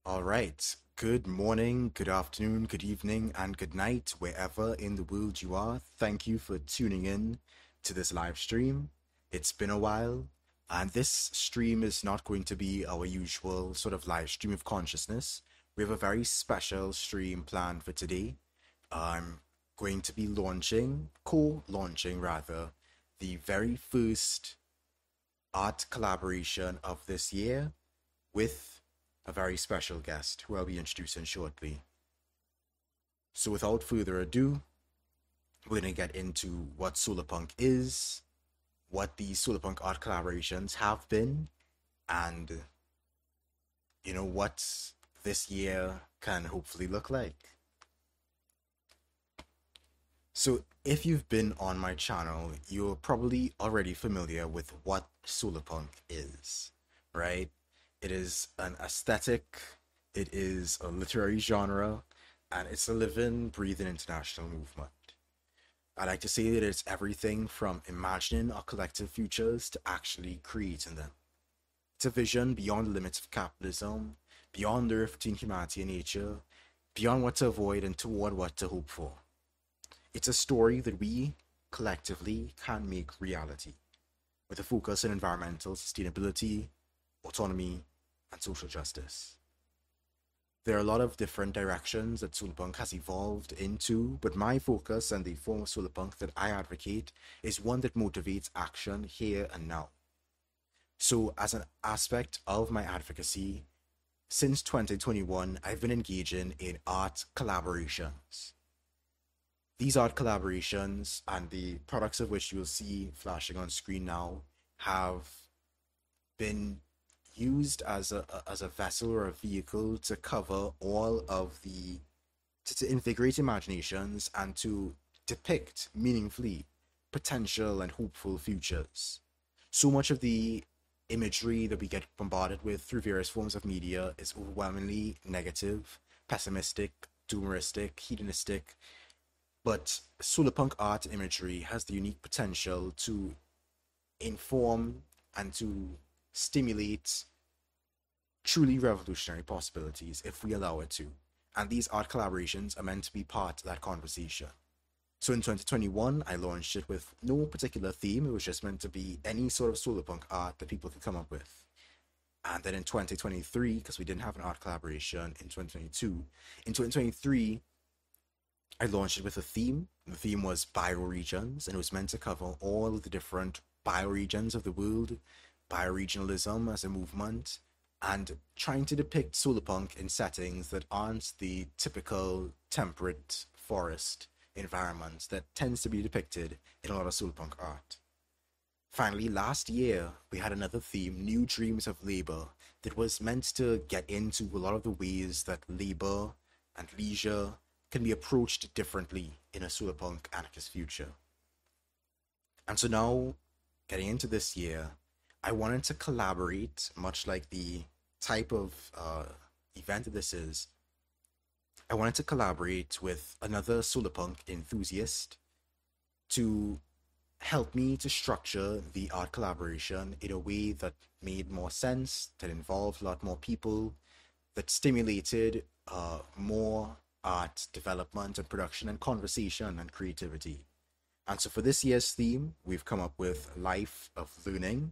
All right. Good morning, good afternoon, good evening, and good night, wherever in the world you are. Thank you for tuning in to this live stream. It's been a while, and this stream is not going to be our usual sort of live stream of consciousness. We have a very special stream planned for today. I'm going to be co-launching rather, the very first art collaboration of this year with a very special guest who I'll be introducing shortly. So, without further ado, we're going to get into what Solarpunk is, what these Solarpunk art collaborations have been, and what this year can hopefully look like. So, if you've been on my channel, you're probably already familiar with what Solarpunk is, right? It is an aesthetic, it is a literary genre, and it's a living, breathing international movement. I like to say that it's everything from imagining our collective futures to actually creating them. It's a vision beyond the limits of capitalism, beyond the rift between humanity and nature, beyond what to avoid and toward what to hope for. It's a story that we collectively can make reality, with a focus on environmental sustainability, autonomy, and social justice. There are a lot of different directions that Solarpunk has evolved into, but my focus and the form of Solarpunk that I advocate is one that motivates action here and now. So, as an aspect of my advocacy, since 2021, I've been engaging in art collaborations. These art collaborations and the products of which you will see flashing on screen now have been used as a vessel or a vehicle to cover all of the to invigorate imaginations and to depict meaningfully potential and hopeful futures. So much of the imagery that we get bombarded with through various forms of media is overwhelmingly negative, pessimistic, doomeristic, hedonistic, but solarpunk art imagery has the unique potential to inform and to stimulate truly revolutionary possibilities if we allow it to. And these art collaborations are meant to be part of that conversation. So in 2021, I launched it with no particular theme. It was just meant to be any sort of solarpunk art that people could come up with. And then in 2023, because we didn't have an art collaboration in 2022, in 2023, I launched it with a theme. The theme was bioregions, and it was meant to cover all of the different bioregions of the world, bioregionalism as a movement, and trying to depict solarpunk in settings that aren't the typical temperate forest environments that tends to be depicted in a lot of solarpunk art. Finally, last year, we had another theme, New Dreams of Labor, that was meant to get into a lot of the ways that labor and leisure can be approached differently in a solarpunk anarchist future. And so now, getting into this year, I wanted to collaborate, much like the type of event that this is. I wanted to collaborate with another solarpunk enthusiast to help me to structure the art collaboration in a way that made more sense, that involved a lot more people, that stimulated more art development and production and conversation and creativity. And so for this year's theme, we've come up with Life of Learning.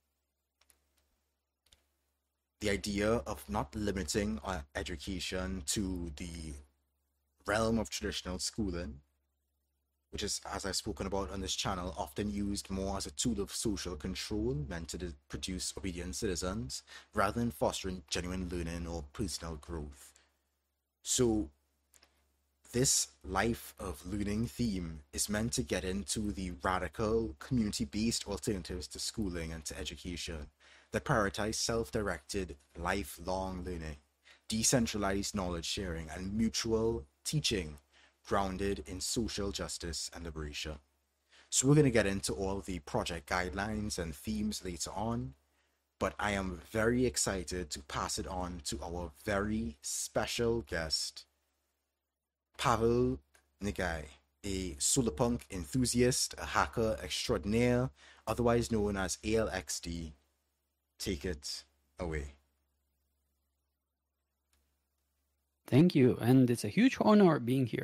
The idea of not limiting our education to the realm of traditional schooling, which is, as I've spoken about on this channel, often used more as a tool of social control meant to produce obedient citizens, rather than fostering genuine learning or personal growth. So this Life of Learning theme is meant to get into the radical, community-based alternatives to schooling and to education that prioritize self-directed, lifelong learning, decentralized knowledge sharing, and mutual teaching grounded in social justice and liberation. So we're going to get into all the project guidelines and themes later on, but I am very excited to pass it on to our very special guest, Pavel Negai, a solarpunk enthusiast, a hacker extraordinaire, otherwise known as ALXD. Take it away. Thank you, and it's a huge honor being here.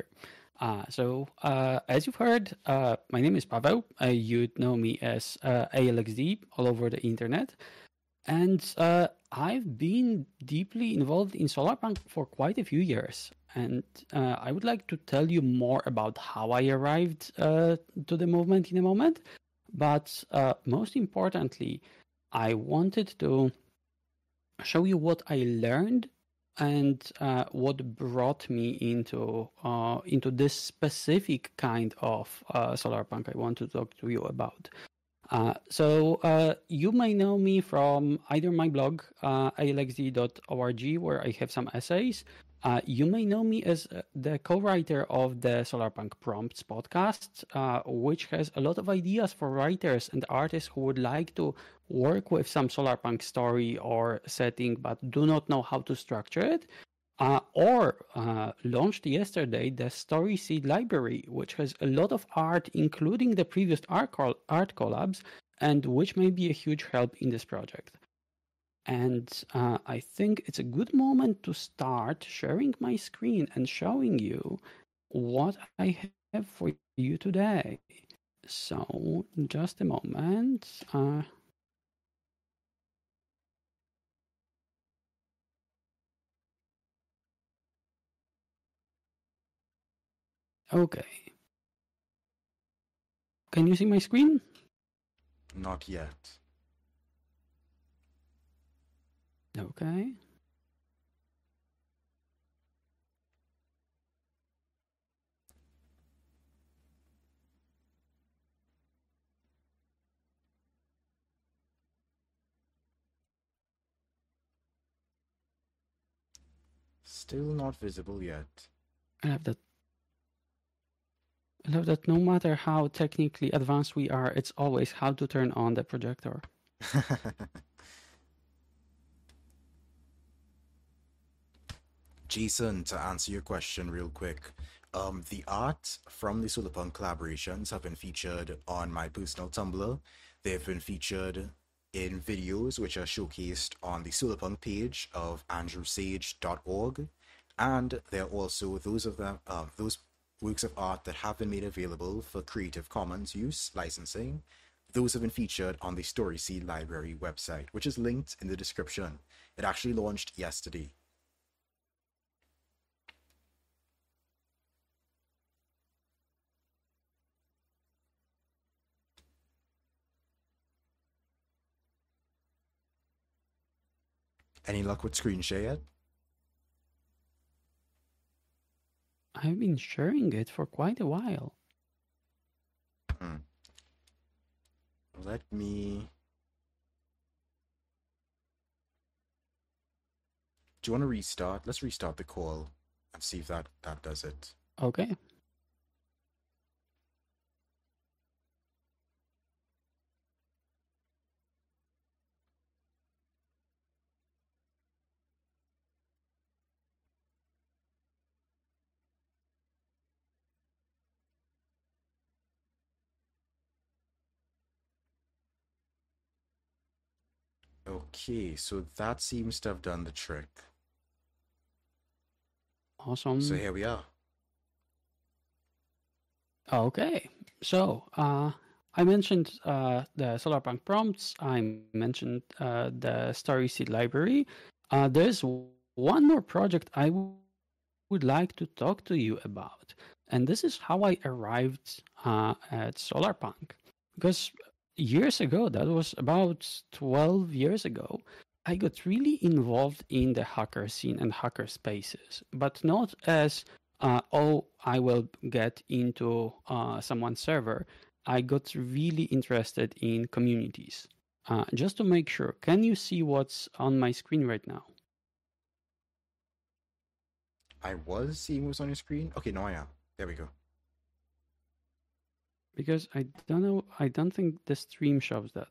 As you've heard, my name is Pavel. You'd know me as ALXD all over the internet. And I've been deeply involved in Solarpunk for quite a few years. And I would like to tell you more about how I arrived to the movement in a moment. But most importantly, I wanted to show you what I learned and what brought me into this specific kind of Solarpunk I want to talk to you about. You may know me from either my blog, alxd.org, where I have some essays. You may know me as the co-writer of the Solarpunk Prompts podcast, which has a lot of ideas for writers and artists who would like to work with some Solarpunk story or setting but do not know how to structure it. Or launched yesterday the Story Seed Library, which has a lot of art, including the previous art collabs, and which may be a huge help in this project. And I think it's a good moment to start sharing my screen and showing you what I have for you today. So, just a moment. Okay. Can you see my screen? Not yet. Okay. Still not visible yet. I love that no matter how technically advanced we are, it's always how to turn on the projector. Jason, to answer your question real quick, the art from the Solarpunk collaborations have been featured on my personal Tumblr. They've been featured in videos which are showcased on the Solarpunk page of andrewsage.org, and there are also those works of art that have been made available for Creative Commons use licensing. Those have been featured on the Storyseed Library website, which is linked in the description. It actually launched yesterday. Any luck with screen share yet? I've been sharing it for quite a while. Let me... Do you want to restart? Let's restart the call and see if that does it. Okay. Okay, so that seems to have done the trick. Awesome. So here we are. Okay. So, I mentioned the Solarpunk prompts. I mentioned the Storyseed library. There's one more project I would like to talk to you about. And this is how I arrived at Solarpunk. Because years ago, that was about 12 years ago, I got really involved in the hacker scene and hacker spaces, but not as, I will get into someone's server. I got really interested in communities. Just to make sure, can you see what's on my screen right now? I was seeing what's on your screen. Okay, now I am. There we go. Because I don't know, I don't think the stream shows that.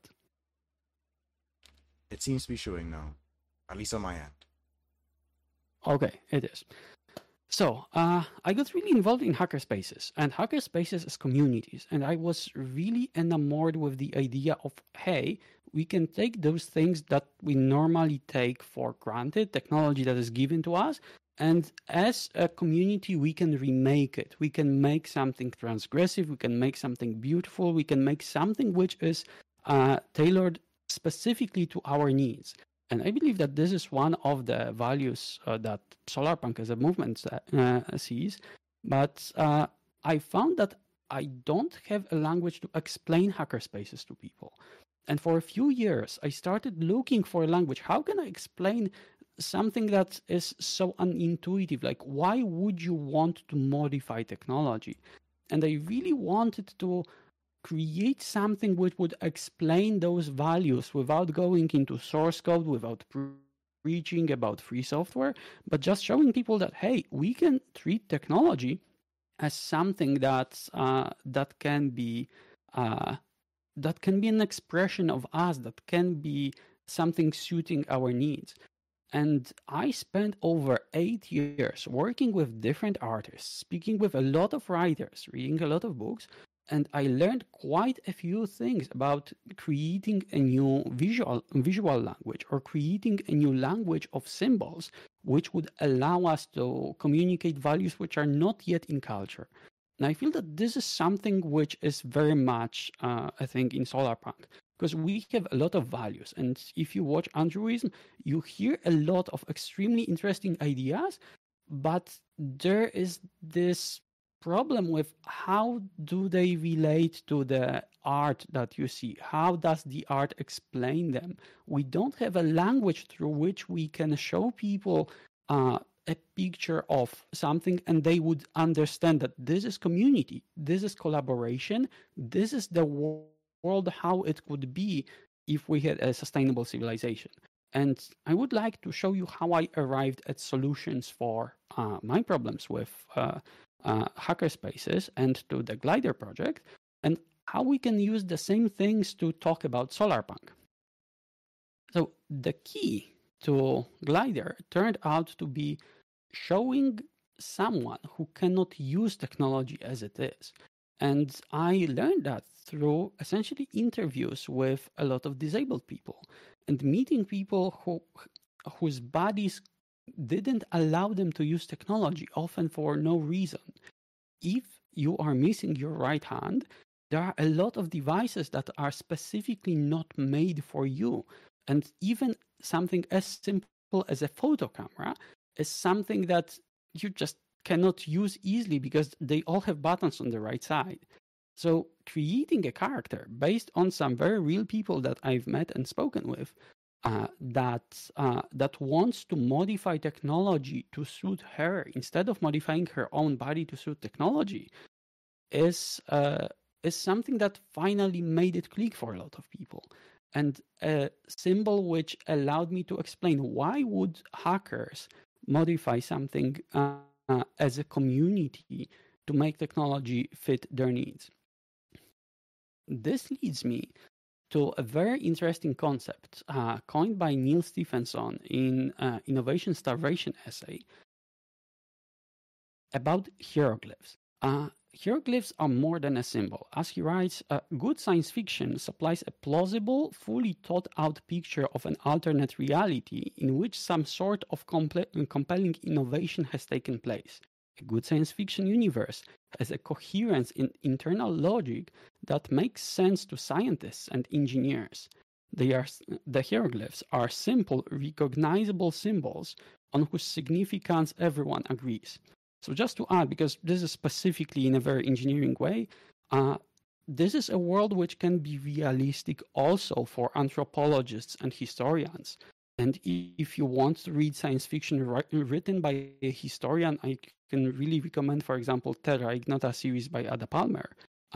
It seems to be showing now, at least on my end. Okay, it is. So I got really involved in hackerspaces and hackerspaces as communities, and I was really enamored with the idea of, hey, we can take those things that we normally take for granted, technology that is given to us, and as a community, we can remake it. We can make something transgressive. We can make something beautiful. We can make something which is tailored specifically to our needs. And I believe that this is one of the values that Solarpunk as a movement sees. But I found that I don't have a language to explain hackerspaces to people. And for a few years, I started looking for a language. How can I explain something that is so unintuitive? Like, why would you want to modify technology? And I really wanted to create something which would explain those values without going into source code, without preaching about free software, but just showing people that, hey, we can treat technology as something that can be an expression of us, that can be something suiting our needs. And I spent over 8 years working with different artists, speaking with a lot of writers, reading a lot of books, and I learned quite a few things about creating a new visual language, or creating a new language of symbols, which would allow us to communicate values which are not yet in culture. And I feel that this is something which is very much, I think, in Solarpunk, because we have a lot of values. And if you watch Andrewism, you hear a lot of extremely interesting ideas, but there is this problem with how do they relate to the art that you see? How does the art explain them? We don't have a language through which we can show people a picture of something and they would understand that this is community, this is collaboration, this is the world how it could be if we had a sustainable civilization. And I would like to show you how I arrived at solutions for my problems with hackerspaces and to the Glider project, and how we can use the same things to talk about Solarpunk. So the key to Glider turned out to be showing someone who cannot use technology as it is. And I learned that through essentially interviews with a lot of disabled people and meeting people whose bodies didn't allow them to use technology, often for no reason. If you are missing your right hand, there are a lot of devices that are specifically not made for you. And even something as simple as a photo camera is something that you just cannot use easily because they all have buttons on the right side. So creating a character based on some very real people that I've met and spoken with that wants to modify technology to suit her instead of modifying her own body to suit technology is something that finally made it click for a lot of people. And a symbol which allowed me to explain why would hackers modify something as a community to make technology fit their needs. This leads me to a very interesting concept coined by Neil Stephenson in Innovation Starvation essay about hieroglyphs. Hieroglyphs are more than a symbol. As he writes, good science fiction supplies a plausible, fully thought out picture of an alternate reality in which some sort of compelling innovation has taken place. A good science fiction universe has a coherence in internal logic that makes sense to scientists and engineers. The hieroglyphs are simple, recognizable symbols on whose significance everyone agrees. So just to add, because this is specifically in a very engineering way, this is a world which can be realistic also for anthropologists and historians. And if you want to read science fiction written by a historian, I can really recommend, for example, Terra Ignota series by Ada Palmer.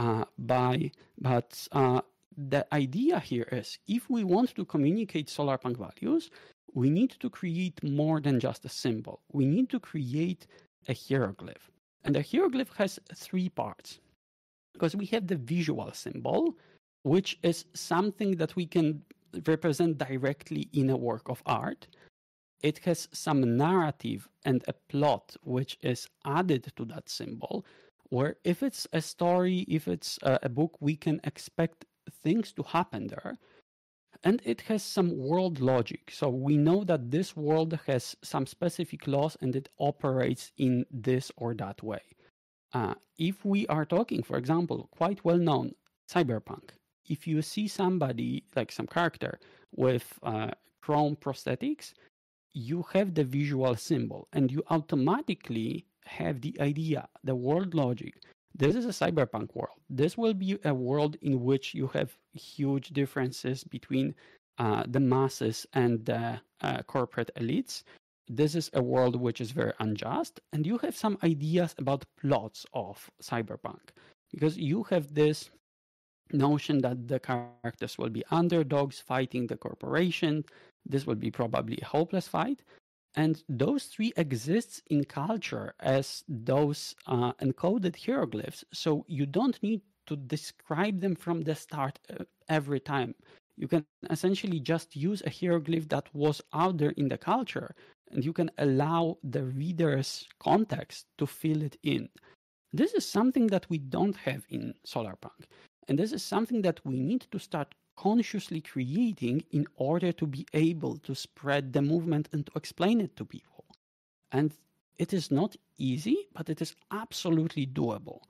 But the idea here is, if we want to communicate Solarpunk values, we need to create more than just a symbol. We need to create a hieroglyph. And a hieroglyph has 3 parts. Because we have the visual symbol, which is something that we can represent directly in a work of art. it has some narrative and a plot which is added to that symbol, where if it's a story, if it's a book, we can expect things to happen there. And it has some world logic. So we know that this world has some specific laws and it operates in this or that way. If we are talking, for example, quite well known, Cyberpunk, if you see somebody, like some character, with chrome prosthetics, you have the visual symbol and you automatically have the idea, the world logic. This is a cyberpunk world. This will be a world in which you have huge differences between the masses and the corporate elites. This is a world which is very unjust, and you have some ideas about plots of cyberpunk, because you have this notion that the characters will be underdogs fighting the corporation. This will be probably a hopeless fight. And those three exists in culture as those encoded hieroglyphs. So you don't need to describe them from the start every time. You can essentially just use a hieroglyph that was out there in the culture, and you can allow the reader's context to fill it in. This is something that we don't have in Solarpunk. And this is something that we need to start consciously creating in order to be able to spread the movement and to explain it to people. And it is not easy, but it is absolutely doable.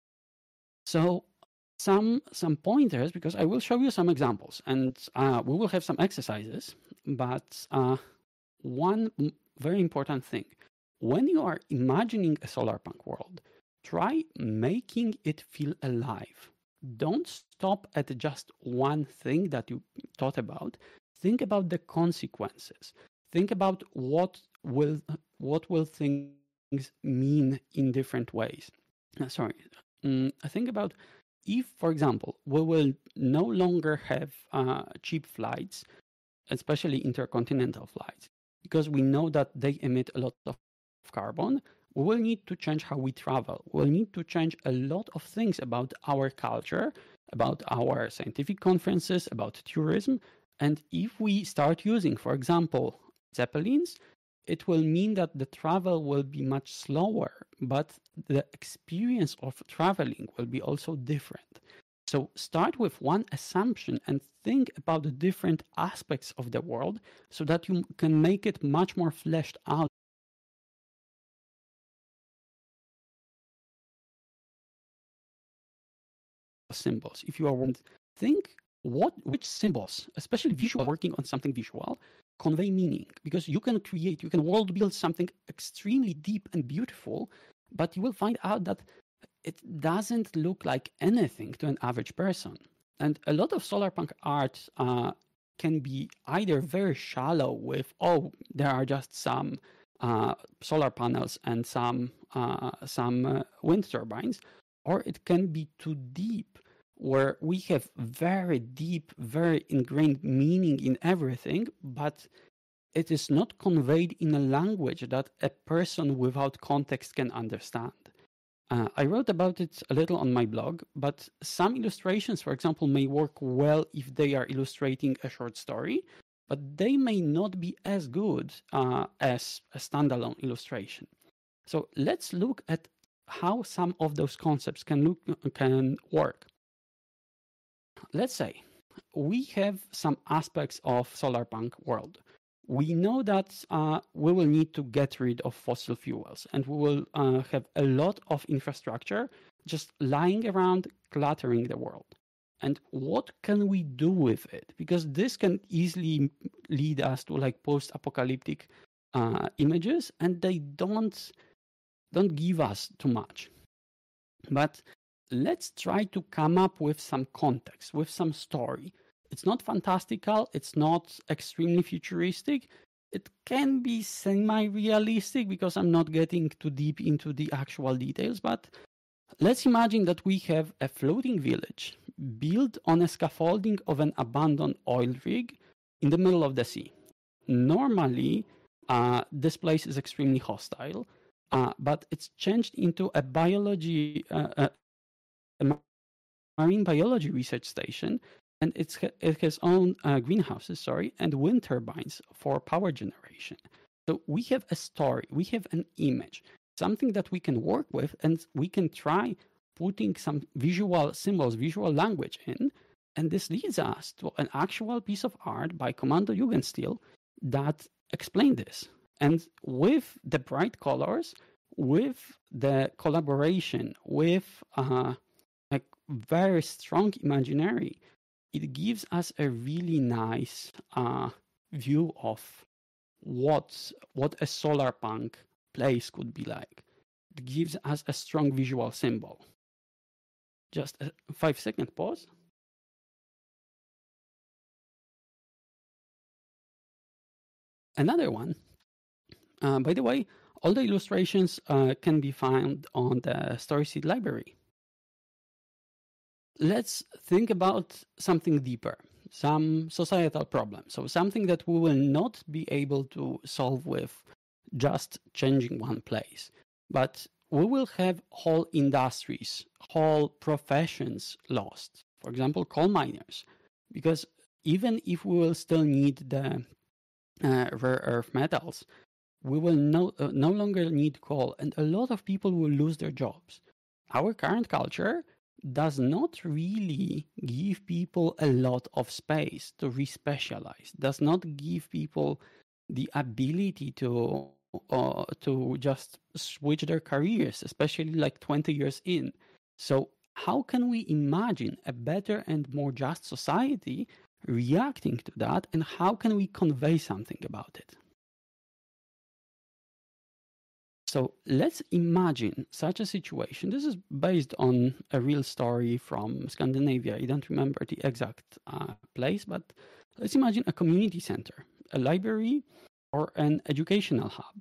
So some pointers, because I will show you some examples and we will have some exercises, but one very important thing, when you are imagining a Solarpunk world, try making it feel alive. Don't stop at just one thing that you thought about. Think about the consequences. Think about what will things mean in different ways. Think about if, for example, we will no longer have cheap flights, especially intercontinental flights, because we know that they emit a lot of carbon. We will need to change how we travel. We'll need to change a lot of things about our culture, about our scientific conferences, about tourism. And if we start using, for example, Zeppelins, it will mean that the travel will be much slower, but the experience of traveling will be also different. So start with one assumption and think about the different aspects of the world so that you can make it much more fleshed out. Symbols. If you are think which symbols, especially visual, working on something visual, convey meaning, because you can world build something extremely deep and beautiful, but you will find out that it doesn't look like anything to an average person. And a lot of Solarpunk art can be either very shallow with, there are just some solar panels and some wind turbines, or it can be too deep, where we have very deep, very ingrained meaning in everything, but it is not conveyed in a language that a person without context can understand. I wrote about it a little on my blog, but some illustrations, for example, may work well if they are illustrating a short story, but they may not be as good as a standalone illustration. So let's look at how some of those concepts can work. Let's say we have some aspects of Solarpunk world. We know that we will need to get rid of fossil fuels, and we will have a lot of infrastructure just lying around, cluttering the world. And what can we do with it? Because this can easily lead us to like post-apocalyptic images, and they don't give us too much. But let's try to come up with some context, with some story. It's not fantastical, it's not extremely futuristic. It can be semi-realistic because I'm not getting too deep into the actual details, but let's imagine that we have a floating village built on a scaffolding of an abandoned oil rig in the middle of the sea. Normally, this place is extremely hostile, but it's changed into a marine biology research station, and it has own greenhouses, and wind turbines for power generation. So we have a story, we have an image, something that we can work with, and we can try putting some visual symbols, visual language in. And this leads us to an actual piece of art by Commando Jugendstil that explain this. And with the bright colors, with the collaboration, with a very strong imaginary, it gives us a really nice view of what a solar punk place could be like. It gives us a strong visual symbol. Just a 5-second pause. Another one. By the way, all the illustrations can be found on the StorySeed library. Let's think about something deeper, some societal problem. So something that we will not be able to solve with just changing one place, but we will have whole industries, whole professions lost. For example, coal miners, because even if we will still need the rare earth metals, we will no longer need coal, and a lot of people will lose their jobs. Our current culture does not really give people a lot of space to respecialize, does not give people the ability to just switch their careers, especially like 20 years in. So how can we imagine a better and more just society reacting to that, and how can we convey something about it? So let's imagine such a situation. This is based on a real story from Scandinavia. I don't remember the exact place, but let's imagine a community center, a library, or an educational hub.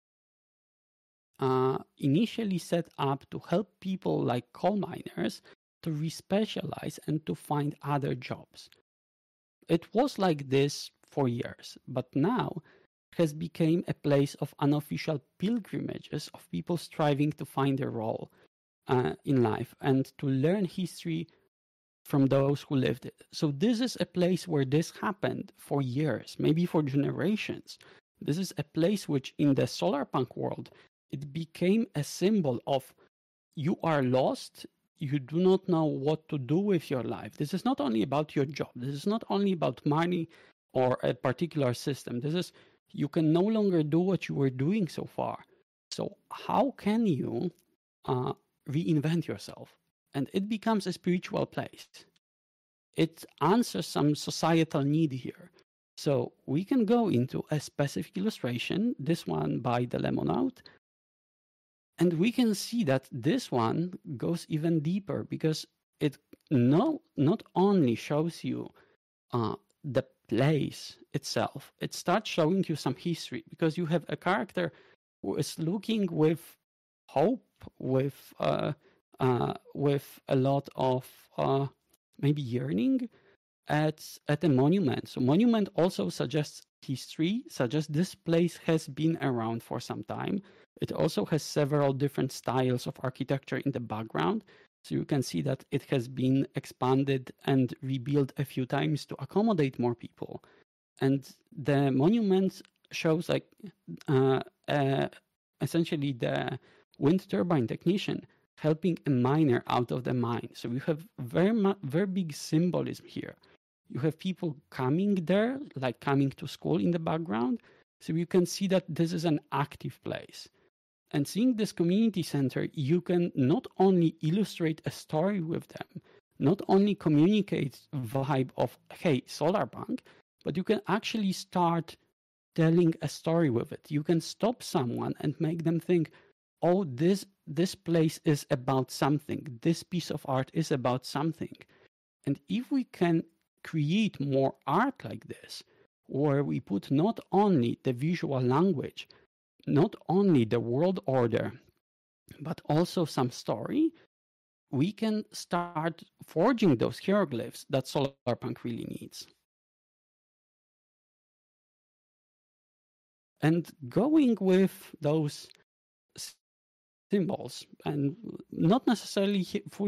Initially set up to help people like coal miners to respecialize and to find other jobs. It was like this for years, but now has become a place of unofficial pilgrimages of people striving to find their role in life and to learn history from those who lived it. So this is a place where this happened for years, maybe for generations. This is a place which in the solarpunk world, it became a symbol of you are lost, you do not know what to do with your life. This is not only about your job. This is not only about money or a particular system. This is you can no longer do what you were doing so far. So how can you reinvent yourself? And it becomes a spiritual place. It answers some societal need here. So we can go into a specific illustration, this one by the Lemonaut, and we can see that this one goes even deeper because it not only shows you the place itself, it starts showing you some history because you have a character who is looking with hope, with a lot of maybe yearning at a monument. So monument also suggests history, suggests this place has been around for some time. It also has several different styles of architecture in the background. So you can see that it has been expanded and rebuilt a few times to accommodate more people. And the monument shows like essentially the wind turbine technician helping a miner out of the mine. So you have very big symbolism here. You have people coming there, like coming to school in the background. So you can see that this is an active place. And seeing this community center, you can not only illustrate a story with them, not only communicate vibe of, hey, solarpunk, but you can actually start telling a story with it. You can stop someone and make them think, oh, this place is about something. This piece of art is about something. And if we can create more art like this, where we put not only the visual language, not only the world order, but also some story, we can start forging those hieroglyphs that solarpunk really needs. And going with those symbols, and not necessarily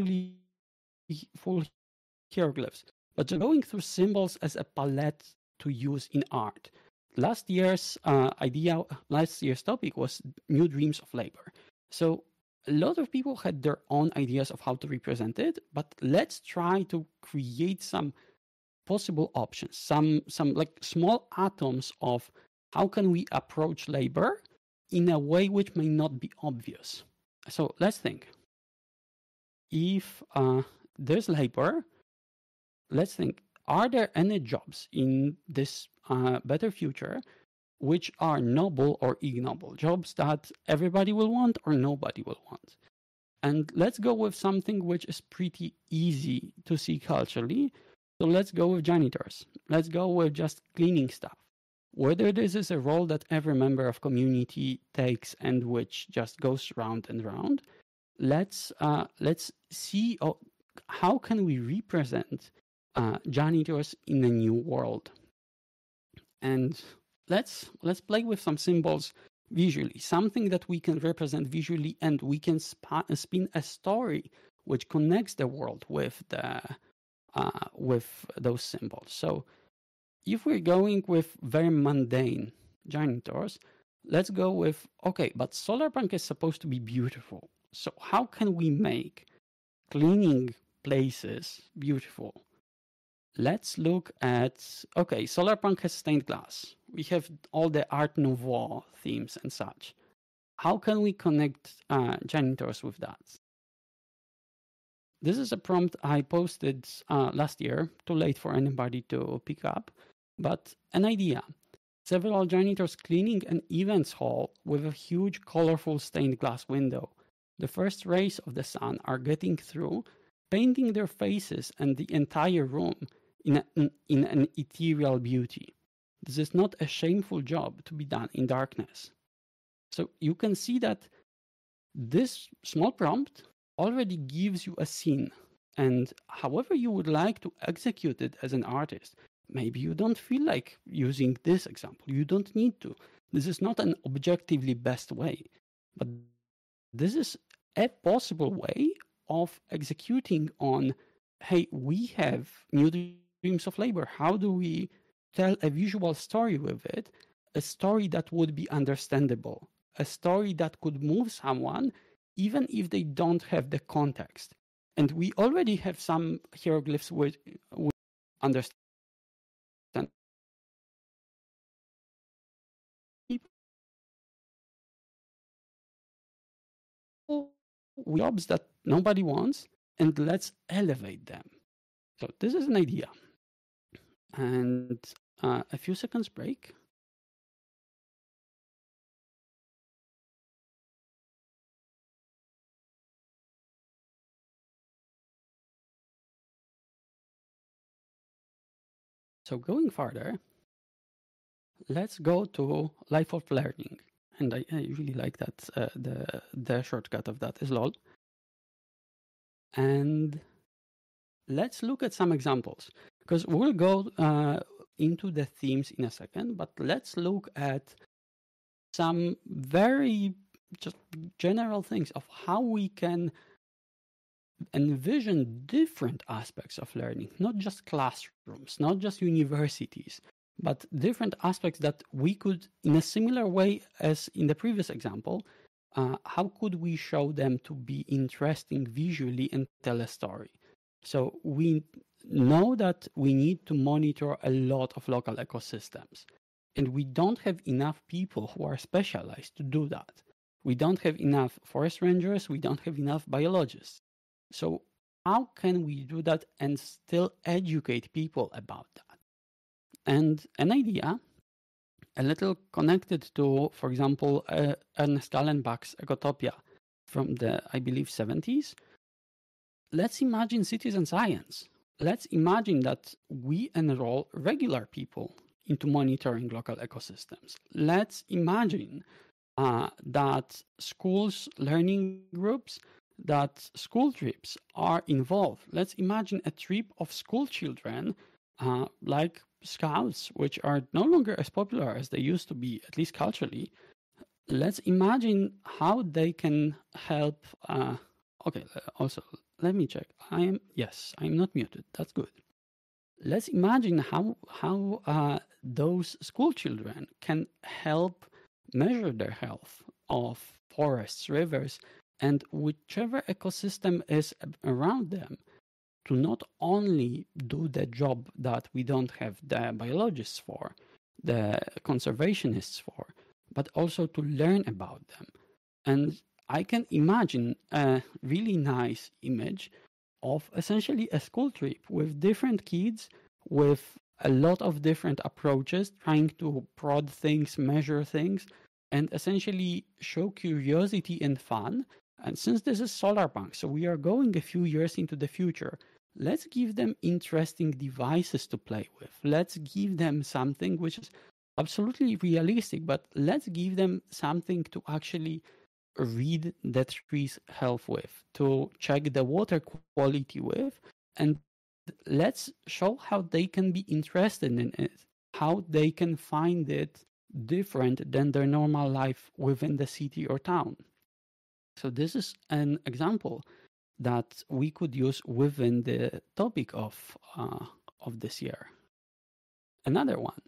full hieroglyphs, but just going through symbols as a palette to use in art. last year's topic was new dreams of labor. So a lot of people had their own ideas of how to represent it, but let's try to create some possible options, some like small atoms of how can we approach labor in a way which may not be obvious. So let's think. If there's labor, let's think, are there any jobs in this better future which are noble or ignoble, jobs that everybody will want or nobody will want? And let's go with something which is pretty easy to see culturally. So let's go with janitors. Let's go with just cleaning stuff. Whether this is a role that every member of community takes and which just goes round and round, let's see how can we represent janitors in a new world. And let's play with some symbols visually, something that we can represent visually, and we can spin a story which connects the world with those symbols. So if we're going with very mundane janitors, let's go with, okay, but Solarpunk is supposed to be beautiful. So how can we make cleaning places beautiful? Let's look at, okay, Solarpunk has stained glass. We have all the Art Nouveau themes and such. How can we connect janitors with that? This is a prompt I posted last year, too late for anybody to pick up, but an idea. Several janitors cleaning an events hall with a huge colorful stained glass window. The first rays of the sun are getting through, painting their faces and the entire room in an ethereal beauty. This is not a shameful job to be done in darkness. So you can see that this small prompt already gives you a scene, and however you would like to execute it as an artist, maybe you don't feel like using this example. You don't need to. This is not an objectively best way, but this is a possible way of executing on, hey, we have new dreams of labor. How do we tell a visual story with it? A story that would be understandable, a story that could move someone even if they don't have the context. And we already have some hieroglyphs which understand jobs that nobody wants, and let's elevate them. So this is an idea. And a few seconds break. So going further, let's go to Life of Learning. And I really like that the shortcut of that is LOL. And let's look at some examples, because we'll go into the themes in a second, but let's look at some very just general things of how we can envision different aspects of learning, not just classrooms, not just universities, but different aspects that we could, in a similar way as in the previous example, how could we show them to be interesting visually and tell a story? So we know that we need to monitor a lot of local ecosystems, and we don't have enough people who are specialized to do that. We don't have enough forest rangers, we don't have enough biologists. So how can we do that and still educate people about that? And an idea, a little connected to, for example, Ernest Callenbach's Ecotopia from the, I believe, 70s. Let's imagine citizen science. Let's imagine that we enroll regular people into monitoring local ecosystems. Let's imagine that schools, learning groups, that school trips are involved. Let's imagine a trip of school children like scouts, which are no longer as popular as they used to be, at least culturally. Let's imagine how they can help. Okay, also, let me check. I'm not muted. That's good. let's imagine how those school children can help measure their health of forests, rivers, and whichever ecosystem is around them, to not only do the job that we don't have the biologists for, the conservationists for, but also to learn about them. And I can imagine a really nice image of essentially a school trip with different kids with a lot of different approaches, trying to prod things, measure things, and essentially show curiosity and fun. And since this is Solarpunk, so we are going a few years into the future, let's give them interesting devices to play with. Let's give them something which is absolutely realistic, but let's give them something to actually read the tree's health with, to check the water quality with, and let's show how they can be interested in it, how they can find it different than their normal life within the city or town. So this is an example that we could use within the topic of this year. Another one.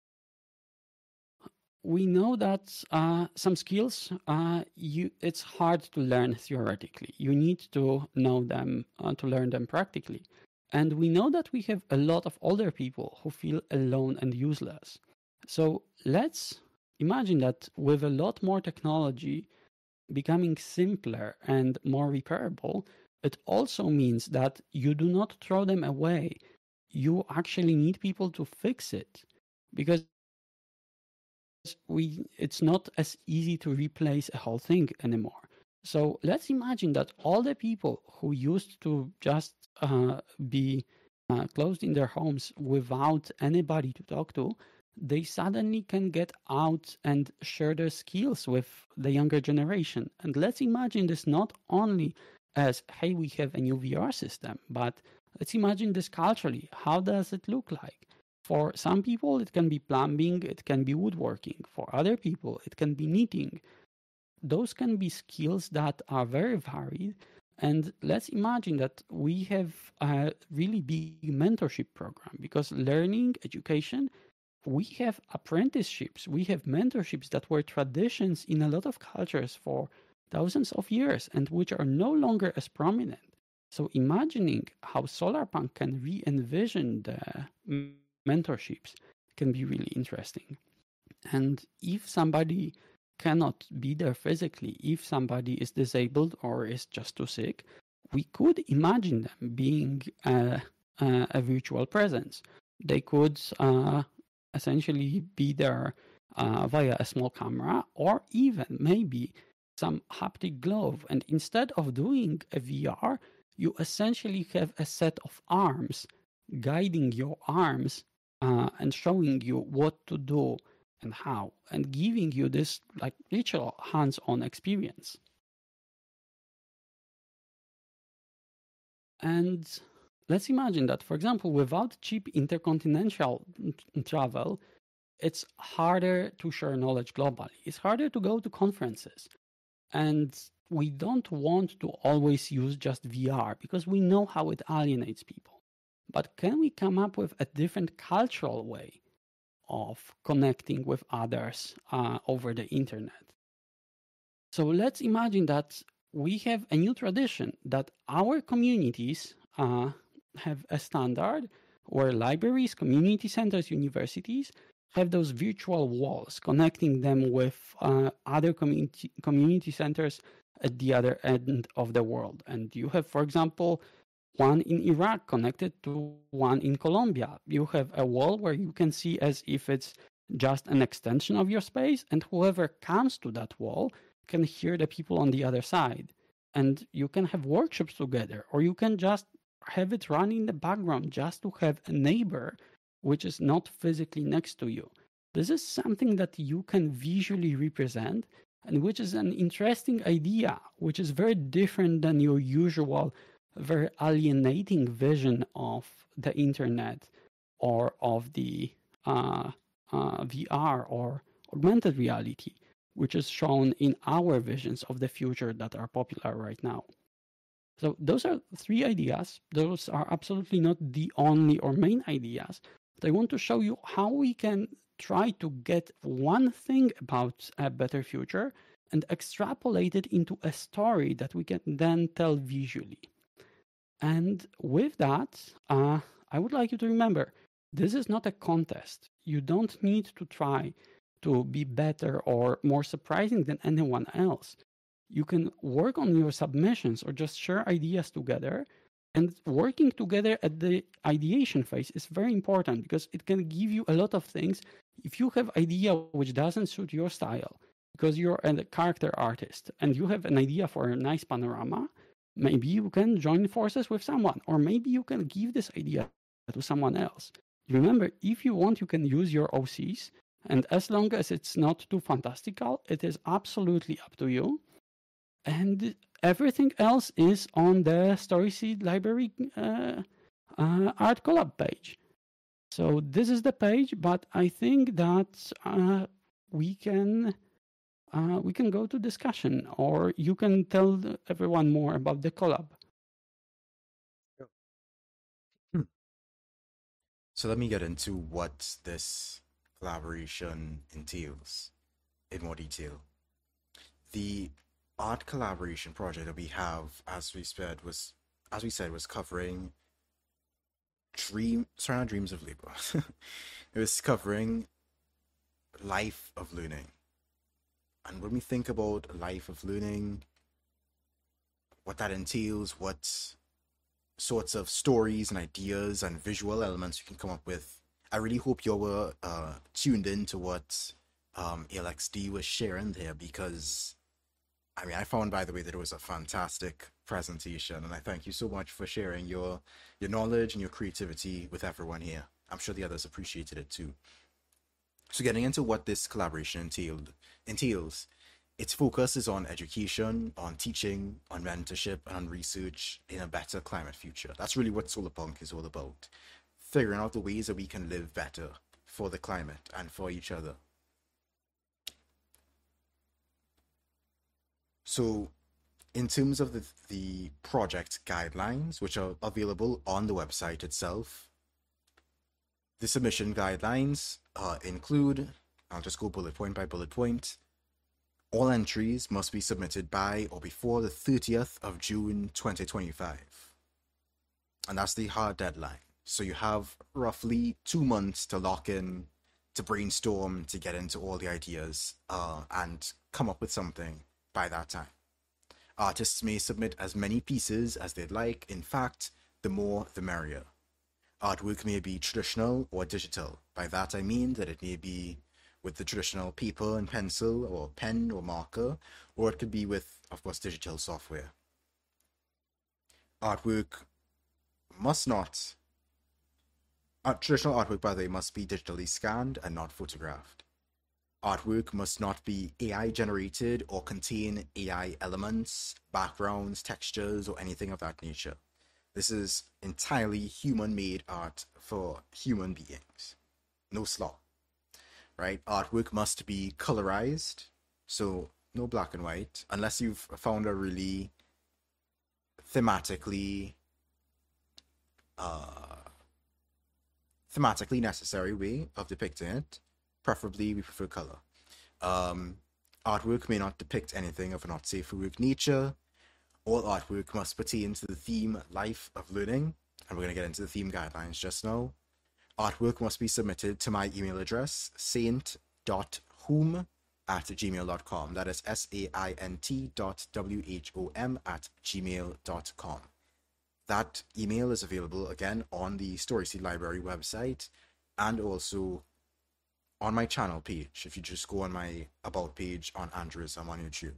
We know that some skills, it's hard to learn theoretically. You need to know them to learn them practically. And we know that we have a lot of older people who feel alone and useless. So let's imagine that with a lot more technology becoming simpler and more repairable, it also means that you do not throw them away. You actually need people to fix it, because it's not as easy to replace a whole thing anymore. So let's imagine that all the people who used to just be closed in their homes without anybody to talk to, they suddenly can get out and share their skills with the younger generation. And let's imagine this not only as, hey, we have a new VR system, but let's imagine this culturally. How does it look like? For some people, it can be plumbing, it can be woodworking. For other people, it can be knitting. Those can be skills that are very varied. And let's imagine that we have a really big mentorship program, because learning, education, we have apprenticeships, we have mentorships that were traditions in a lot of cultures for thousands of years and which are no longer as prominent. So imagining how Solarpunk can re-envision the mentorships can be really interesting. And if somebody cannot be there physically, if somebody is disabled or is just too sick, we could imagine them being a virtual presence. They could essentially be there via a small camera, or even maybe some haptic glove. And instead of doing a VR, you essentially have a set of arms guiding your arms and showing you what to do and how, and giving you this like literal hands-on experience. And let's imagine that, for example, without cheap intercontinental travel, it's harder to share knowledge globally. It's harder to go to conferences. And we don't want to always use just VR because we know how it alienates people. But can we come up with a different cultural way of connecting with others over the internet? So let's imagine that we have a new tradition, that our communities have a standard where libraries, community centers, universities have those virtual walls connecting them with other community centers at the other end of the world. And you have, for example, one in Iraq connected to one in Colombia. You have a wall where you can see as if it's just an extension of your space, and whoever comes to that wall can hear the people on the other side. And you can have workshops together, or you can just have it run in the background just to have a neighbor which is not physically next to you. This is something that you can visually represent, and which is an interesting idea, which is very different than your usual very alienating vision of the internet or of the VR or augmented reality, which is shown in our visions of the future that are popular right now. So those are three ideas. Those are absolutely not the only or main ideas. But I want to show you how we can try to get one thing about a better future and extrapolate it into a story that we can then tell visually. And with that, I would like you to remember, this is not a contest. You don't need to try to be better or more surprising than anyone else. You can work on your submissions or just share ideas together. And working together at the ideation phase is very important because it can give you a lot of things. If you have idea which doesn't suit your style, because you're a character artist and you have an idea for a nice panorama, maybe you can join forces with someone, or maybe you can give this idea to someone else. Remember, if you want, you can use your OCs, and as long as it's not too fantastical, it is absolutely up to you. And everything else is on the Storyseed library art collab page. So this is the page, but I think that we can go to discussion, or you can tell everyone more about the collab. So let me get into what this collaboration entails in more detail. The art collaboration project that we have, as we said, was covering dreams of labor. It was covering life of learning. And when we think about life of learning, what that entails, what sorts of stories and ideas and visual elements you can come up with, I really hope you were tuned in to what ALXD was sharing there, because I mean, I found, by the way, that it was a fantastic presentation, and I thank you so much for sharing your knowledge and your creativity with everyone here. I'm sure the others appreciated it too. So getting into what this collaboration entails, its focus is on education, on teaching, on mentorship, and on research in a better climate future. That's really what Solarpunk is all about. Figuring out the ways that we can live better for the climate and for each other. So in terms of the project guidelines, which are available on the website itself, the submission guidelines include, I'll just go bullet point by bullet point, all entries must be submitted by or before the 30th of June 2025. And that's the hard deadline. So you have roughly 2 months to lock in, to brainstorm, to get into all the ideas, and come up with something by that time. Artists may submit as many pieces as they'd like. In fact, the more the merrier. Artwork may be traditional or digital. By that I mean that it may be with the traditional paper and pencil or pen or marker, or it could be with, of course, digital software. Artwork must not, traditional artwork, by the way, must be digitally scanned and not photographed. Artwork must not be AI generated or contain AI elements, backgrounds, textures, or anything of that nature. This is entirely human-made art for human beings. No slop, right? Artwork must be colorized, so no black and white, unless you've found a really thematically necessary way of depicting it. Preferably, we prefer color. Artwork may not depict anything of a not safe for work nature. All artwork must pertain to the theme life of learning, and we're going to get into the theme guidelines just now. Artwork must be submitted to my email address, saint.whom@gmail.com. That is saint.whom@gmail.com. That email is available again on the Storyseed Library website and also on my channel page, if you just go on my about page on Andrewism on YouTube.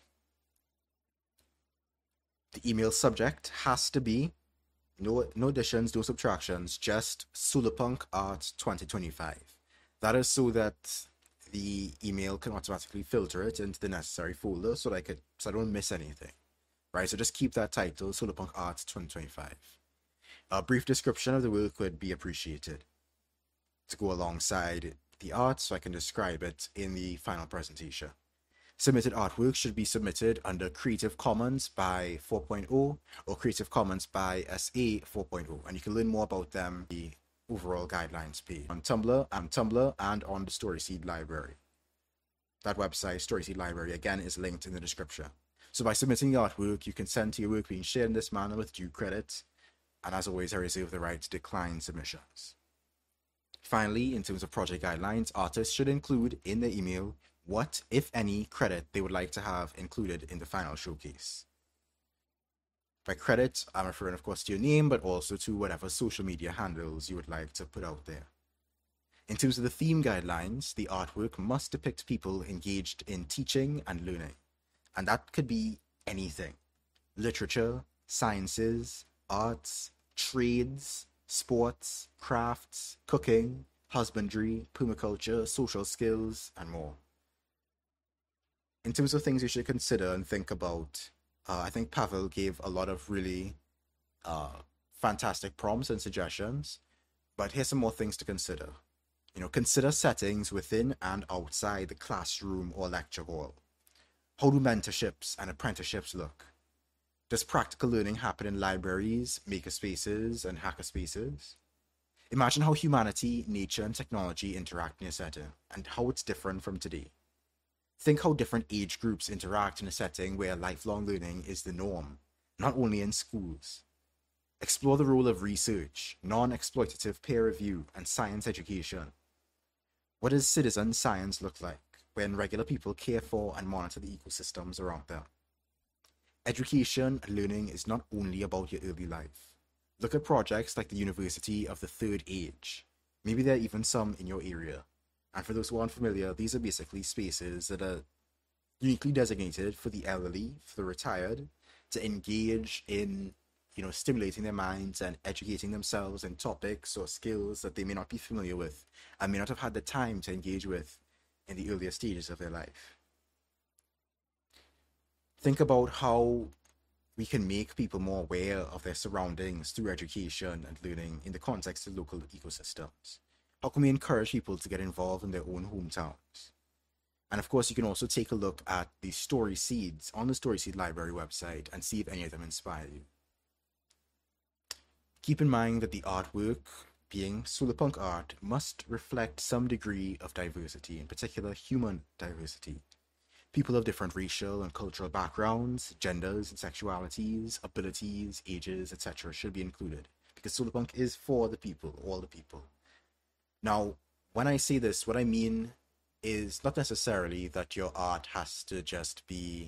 The email subject has to be no additions, no subtractions, just Solarpunk Art 2025. That is so that the email can automatically filter it into the necessary folder so that I don't miss anything. Right, so just keep that title, Solarpunk Art 2025. A brief description of the work would be appreciated to go alongside the art so I can describe it in the final presentation. Submitted artwork should be submitted under Creative Commons by 4.0 or Creative Commons by SA 4.0, and you can learn more about them the overall guidelines page on Tumblr and on the Storyseed library. That website, Storyseed Library, again is linked in the description. So by submitting the artwork, you consent to your work being shared in this manner with due credit, and as always, I reserve the right to decline submissions. Finally, in terms of project guidelines, artists should include in their email what, if any, credit they would like to have included in the final showcase. By credit, I'm referring, of course, to your name, but also to whatever social media handles you would like to put out there. In terms of the theme guidelines, the artwork must depict people engaged in teaching and learning, and that could be anything: literature, sciences, arts, trades, sports, crafts, cooking, husbandry, permaculture, social skills, and more. In terms of things you should consider and think about, I think Pavel gave a lot of really fantastic prompts and suggestions, but here's some more things to consider. Consider settings within and outside the classroom or lecture hall. How do mentorships and apprenticeships look? Does practical learning happen in libraries, makerspaces, and hackerspaces? Imagine how humanity, nature, and technology interact in a setting, and how it's different from today. Think how different age groups interact in a setting where lifelong learning is the norm, not only in schools. Explore the role of research, non-exploitative peer review, and science education. What does citizen science look like when regular people care for and monitor the ecosystems around them? Education and learning is not only about your early life. Look at projects like the University of the Third Age. Maybe there are even some in your area. And for those who aren't familiar, these are basically spaces that are uniquely designated for the elderly, for the retired, to engage in, stimulating their minds and educating themselves in topics or skills that they may not be familiar with and may not have had the time to engage with in the earlier stages of their life. Think about how we can make people more aware of their surroundings through education and learning in the context of local ecosystems. How can we encourage people to get involved in their own hometowns? And of course, you can also take a look at the story seeds on the Storyseed Library website and see if any of them inspire you. Keep in mind that the artwork, being solarpunk art, must reflect some degree of diversity, in particular human diversity. People of different racial and cultural backgrounds, genders and sexualities, abilities, ages, etc. should be included, because solarpunk is for the people, all the people. Now, when I say this, what I mean is not necessarily that your art has to just be,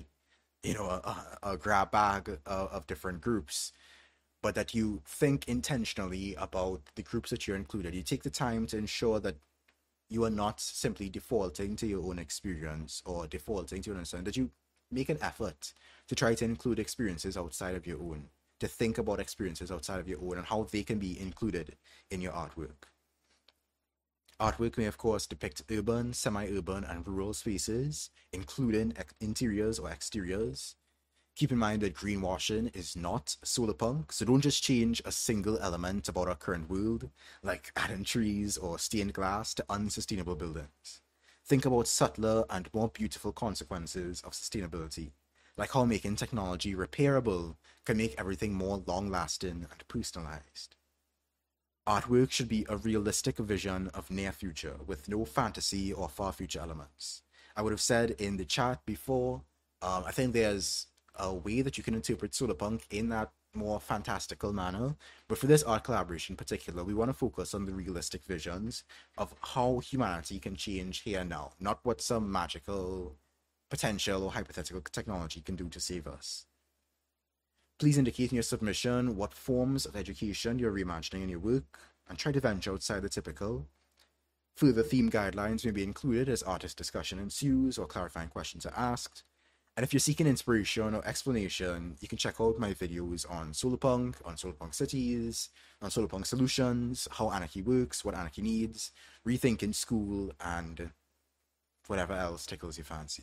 a grab bag of different groups, but that you think intentionally about the groups that you're included. You take the time to ensure that you are not simply defaulting to your own experience or defaulting to your understanding, that you make an effort to try to include experiences outside of your own, to think about experiences outside of your own and how they can be included in your artwork. Artwork may, of course, depict urban, semi-urban, and rural spaces, including interiors or exteriors. Keep in mind that greenwashing is not solarpunk, so don't just change a single element about our current world, like adding trees or stained glass to unsustainable buildings. Think about subtler and more beautiful consequences of sustainability, like how making technology repairable can make everything more long-lasting and personalized. Artwork should be a realistic vision of near future with no fantasy or far future elements. I would have said in the chat before, I think there's a way that you can interpret solarpunk in that more fantastical manner, but for this art collaboration in particular, we want to focus on the realistic visions of how humanity can change here and now, not what some magical potential or hypothetical technology can do to save us. Please indicate in your submission what forms of education you're reimagining in your work, and try to venture outside the typical. Further theme guidelines may be included as artist discussion ensues or clarifying questions are asked. And if you're seeking inspiration or explanation, you can check out my videos on solarpunk cities, on solarpunk solutions, how anarchy works, what anarchy needs, rethinking school, and whatever else tickles your fancy.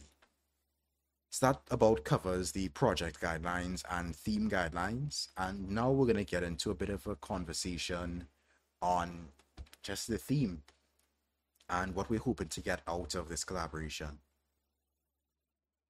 So that about covers the project guidelines and theme guidelines. And now we're going to get into a bit of a conversation on just the theme and what we're hoping to get out of this collaboration.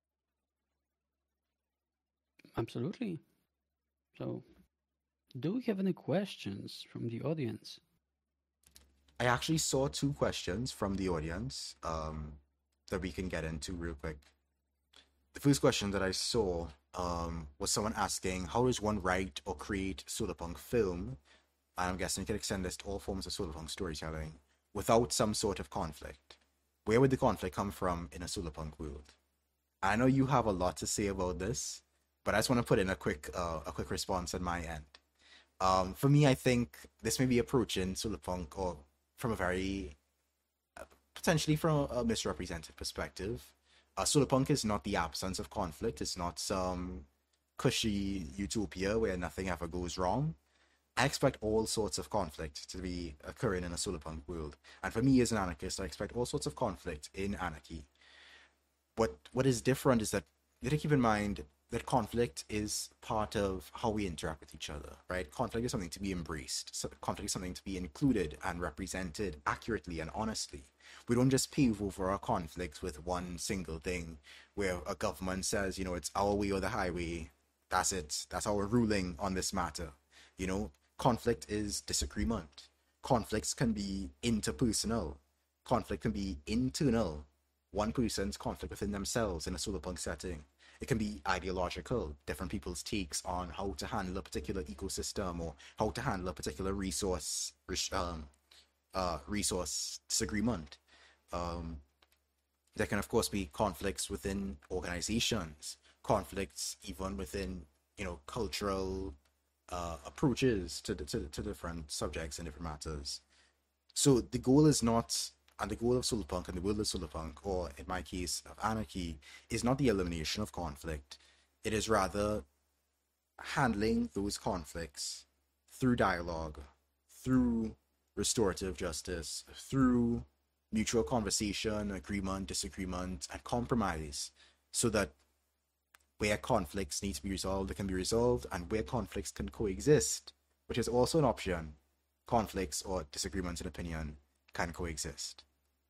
Absolutely. So, do we have any questions from the audience? I actually saw two questions from the audience that we can get into real quick. The first question that I saw was someone asking, how does one write or create solarpunk film? And I'm guessing you can extend this to all forms of solarpunk storytelling without some sort of conflict. Where would the conflict come from in a solarpunk world? I know you have a lot to say about this, but I just want to put in a quick response on my end. For me, I think this may be approaching solarpunk or from a very potentially from a misrepresented perspective. Solarpunk is not the absence of conflict. It's not some cushy utopia where nothing ever goes wrong. I expect all sorts of conflict to be occurring in a solarpunk world. And for me as an anarchist, I expect all sorts of conflict in anarchy. What is different is that you have to keep in mind that conflict is part of how we interact with each other, right? Conflict is something to be embraced. So conflict is something to be included and represented accurately and honestly. We don't just pave over our conflicts with one single thing where a government says, it's our way or the highway. That's it. That's our ruling on this matter. Conflict is disagreement. Conflicts can be interpersonal. Conflict can be internal. One person's conflict within themselves in a solarpunk setting. It can be ideological, different people's takes on how to handle a particular ecosystem or how to handle a particular resource disagreement. Um, there can of course be conflicts within organizations, conflicts even within cultural approaches to different subjects and different matters. So the goal is not, and the goal of solarpunk and the world of solarpunk, or in my case of anarchy, is not the elimination of conflict. It is rather handling those conflicts through dialogue, through restorative justice, through mutual conversation, agreement, disagreement, and compromise, so that where conflicts need to be resolved, they can be resolved, and where conflicts can coexist, which is also an option, conflicts or disagreements in opinion can coexist.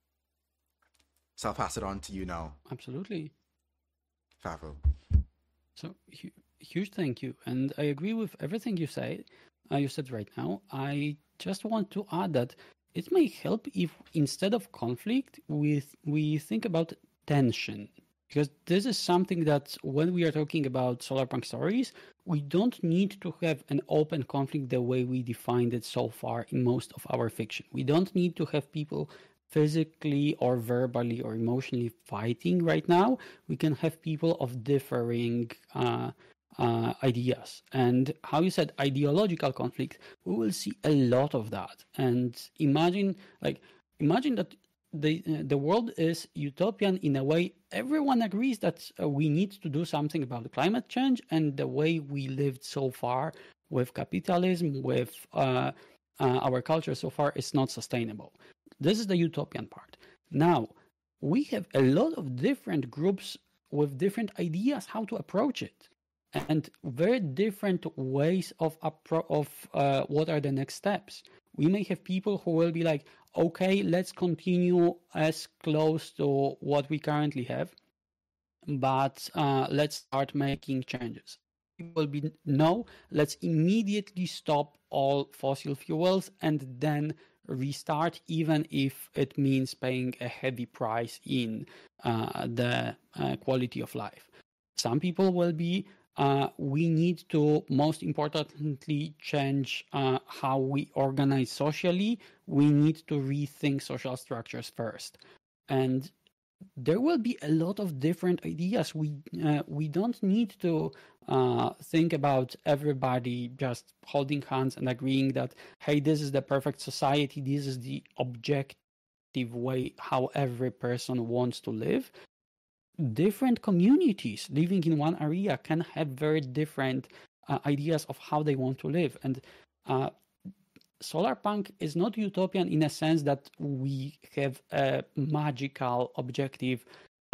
So I'll pass it on to you now, Absolutely. Favreau. So, huge thank you. And I agree with everything you said right now. I just want to add that it may help if instead of conflict, we think about tension. Because this is something that when we are talking about solarpunk stories, we don't need to have an open conflict the way we defined it so far in most of our fiction. We don't need to have people physically or verbally or emotionally fighting right now. We can have people of differing ideas. And how you said ideological conflict, we will see a lot of that. And imagine that the world is utopian in a way everyone agrees that we need to do something about climate change, and the way we lived so far with capitalism, with our culture so far is not sustainable. This is the utopian part. Now, we have a lot of different groups with different ideas how to approach it, and very different ways of what are the next steps. We may have people who will be like, okay, let's continue as close to what we currently have, but let's start making changes. People will be, no, let's immediately stop all fossil fuels and then restart, even if it means paying a heavy price in the quality of life. Some people will be, we need to, most importantly, change how we organize socially. We need to rethink social structures first. And there will be a lot of different ideas. We don't need to think about everybody just holding hands and agreeing that, hey, this is the perfect society, this is the objective way how every person wants to live. Different communities living in one area can have very different ideas of how they want to live. And solarpunk is not utopian in a sense that we have a magical objective,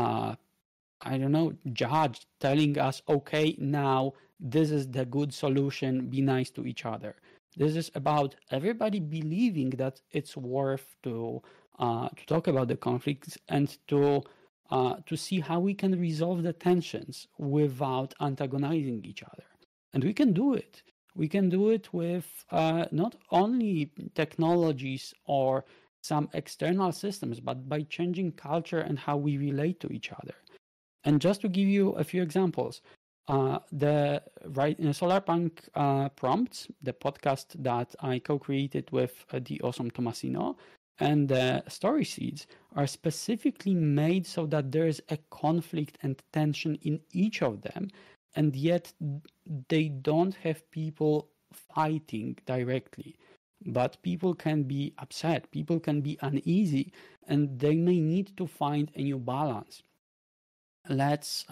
judge telling us, okay, now this is the good solution, be nice to each other. This is about everybody believing that it's worth to talk about the conflicts and to to see how we can resolve the tensions without antagonizing each other. And we can do it. We can do it with not only technologies or some external systems, but by changing culture and how we relate to each other. And just to give you a few examples, the Solarpunk Prompts, the podcast that I co-created with the awesome Tomasino, and the story seeds are specifically made so that there is a conflict and tension in each of them, and yet they don't have people fighting directly. But people can be upset, people can be uneasy, and they may need to find a new balance. Let's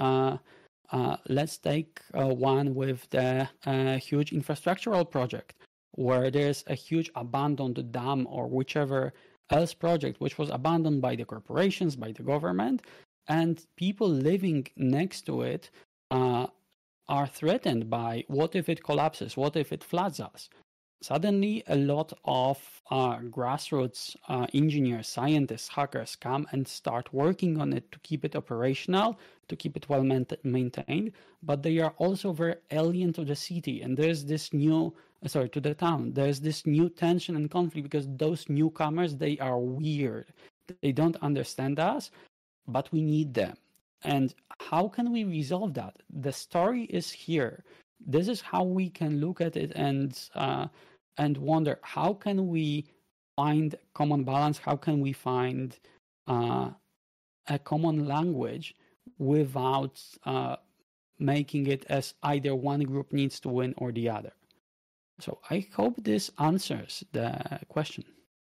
take one with the huge infrastructural project, where there's a huge abandoned dam or whichever else project which was abandoned by the corporations, by the government, and people living next to it are threatened by what if it collapses, what if it floods us. Suddenly, a lot of grassroots engineers, scientists, hackers come and start working on it to keep it operational, to keep it well maintained, but they are also very alien to the city. And there's this new, to the town, there's this new tension and conflict because those newcomers, they are weird. They don't understand us, but we need them. And how can we resolve that? The story is here. This is how we can look at it and wonder, how can we find common balance? How can we find a common language without making it as either one group needs to win or the other? So I hope this answers the question.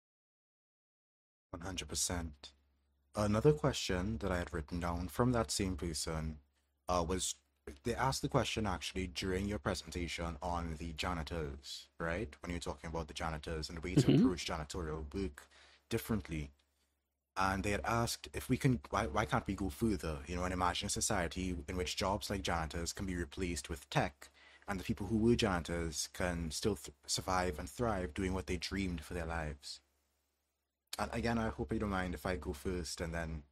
100%. Another question that I had written down from that same person was, they asked the question actually during your presentation on the janitors, right? When you're talking about the janitors and the way to approach janitorial work differently. And they had asked if we can, why can't we go further, and imagine a society in which jobs like janitors can be replaced with tech, and the people who were janitors can still survive and thrive doing what they dreamed for their lives. And again, I hope you don't mind if I go first and then...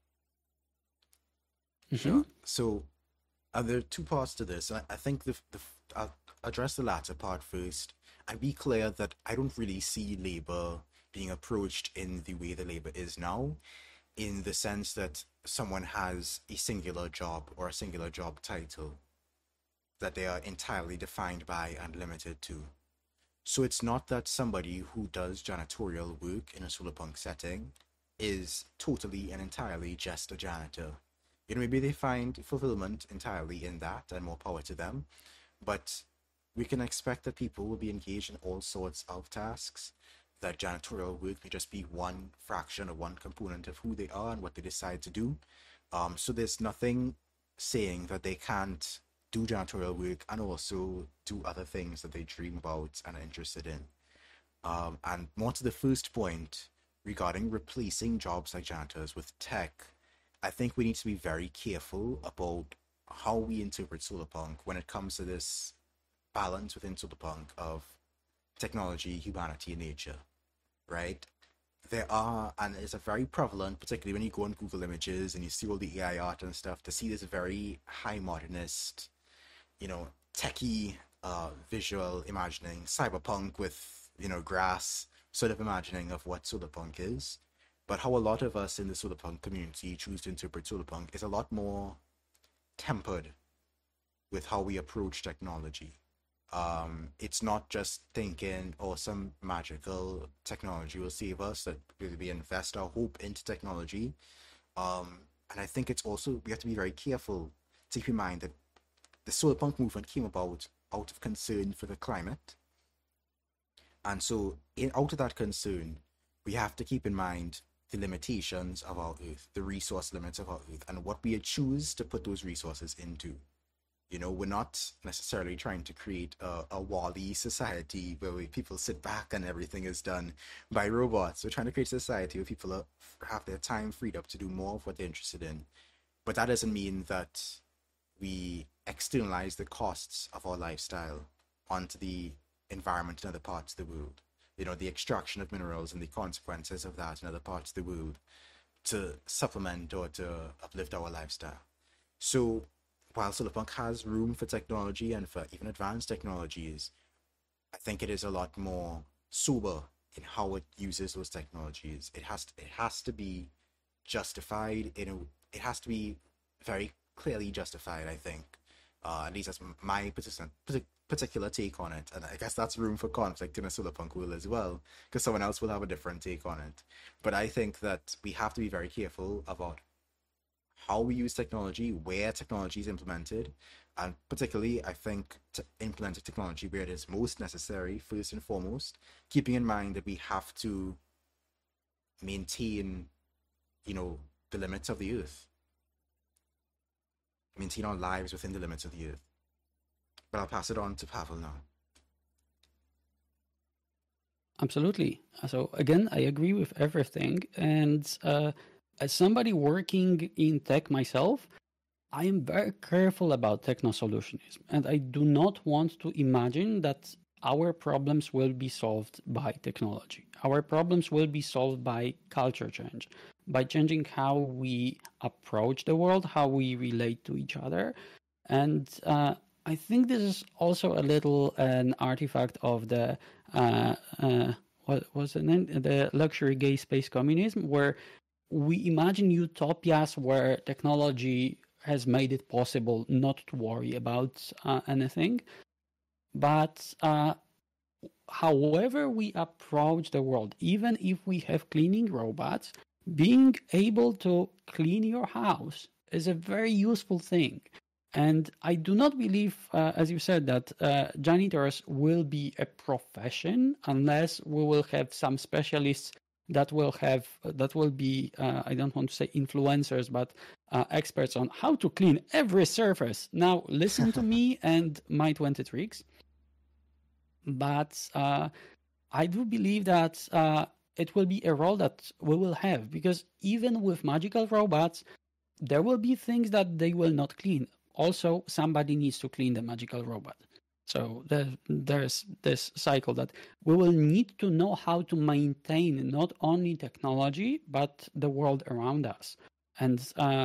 Sure. So, there are two parts to this. I think I'll address the latter part first and be clear that I don't really see labor being approached in the way that labor is now, in the sense that someone has a singular job or a singular job title that they are entirely defined by and limited to. So it's not that somebody who does janitorial work in a solarpunk setting is totally and entirely just a janitor. Maybe they find fulfillment entirely in that, and more power to them. But we can expect that people will be engaged in all sorts of tasks, that janitorial work may just be one fraction or one component of who they are and what they decide to do. So there's nothing saying that they can't do janitorial work and also do other things that they dream about and are interested in. And more to the first point regarding replacing jobs like janitors with tech, I think we need to be very careful about how we interpret solarpunk when it comes to this balance within solarpunk of technology, humanity, and nature, right? There are, and it's a very prevalent, particularly when you go on Google Images and you see all the AI art and stuff, to see this very high modernist, techie visual imagining, cyberpunk with, grass sort of imagining of what solarpunk is. But how a lot of us in the solarpunk community choose to interpret solarpunk is a lot more tempered with how we approach technology. It's not just thinking, some magical technology will save us, that we invest our hope into technology. And I think it's also, we have to be very careful to keep in mind that the solarpunk movement came about out of concern for the climate. And so out of that concern, we have to keep in mind the limitations of our Earth, the resource limits of our Earth, and what we choose to put those resources into. We're not necessarily trying to create a WALL-E society where people sit back and everything is done by robots. We're trying to create a society where people have their time freed up to do more of what they're interested in. But that doesn't mean that we externalize the costs of our lifestyle onto the environment in other parts of the world. The extraction of minerals and the consequences of that in other parts of the world. to supplement or to uplift our lifestyle. So while Solarpunk has room for technology and for even advanced technologies, I think it is a lot more sober in how it uses those technologies. It has to be justified it has to be very clearly justified, I think. At least that's my particular take on it, and I guess that's room for conflict in a Solarpunk world as well, because someone else will have a different take on it. But I think that we have to be very careful about how we use technology, where technology is implemented, and particularly, I think, to implement technology where it is most necessary, first and foremost, keeping in mind that we have to maintain, the limits of the earth, maintain our lives within the limits of the earth. But I'll pass it on to Pavel now. Absolutely. So again, I agree with everything. And as somebody working in tech myself, I am very careful about techno-solutionism. And I do not want to imagine that our problems will be solved by technology. Our problems will be solved by culture change, by changing how we approach the world, how we relate to each other. And I think this is also a little an artifact of the what was the name? The luxury gay space communism, where we imagine utopias where technology has made it possible not to worry about anything. But however we approach the world, even if we have cleaning robots, being able to clean your house is a very useful thing. And I do not believe, as you said, that janitors will be a profession unless we will have some specialists that will be, I don't want to say influencers, but experts on how to clean every surface. Now, listen to me and my 20 tricks. But I do believe that it will be a role that we will have, because even with magical robots, there will be things that they will not clean. Also, somebody needs to clean the magical robot. So there's this cycle that we will need to know how to maintain not only technology, but the world around us. And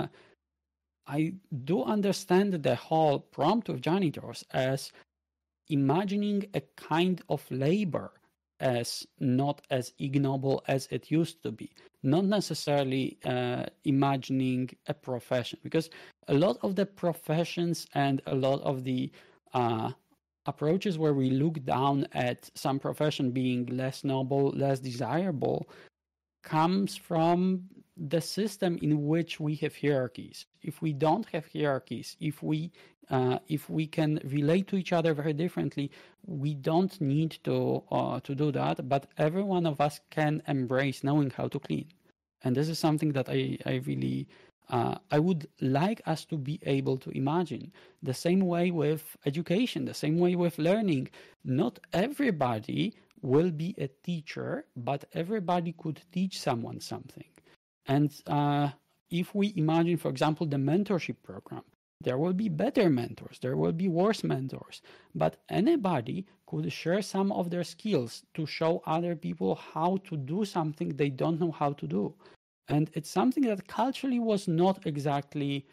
I do understand the whole prompt of janitors as imagining a kind of labor as not as ignoble as it used to be, not necessarily imagining a profession, because a lot of the professions and a lot of the approaches where we look down at some profession being less noble, less desirable, comes from the system in which we have hierarchies. If we don't have hierarchies, if we can relate to each other very differently, we don't need to do that. But every one of us can embrace knowing how to clean, and this is something that I really I would like us to be able to imagine. The same way with education, the same way with learning. Not everybody will be a teacher, but everybody could teach someone something. And if we imagine, for example, the mentorship program, there will be better mentors, there will be worse mentors, but anybody could share some of their skills to show other people how to do something they don't know how to do. And it's something that culturally was not exactly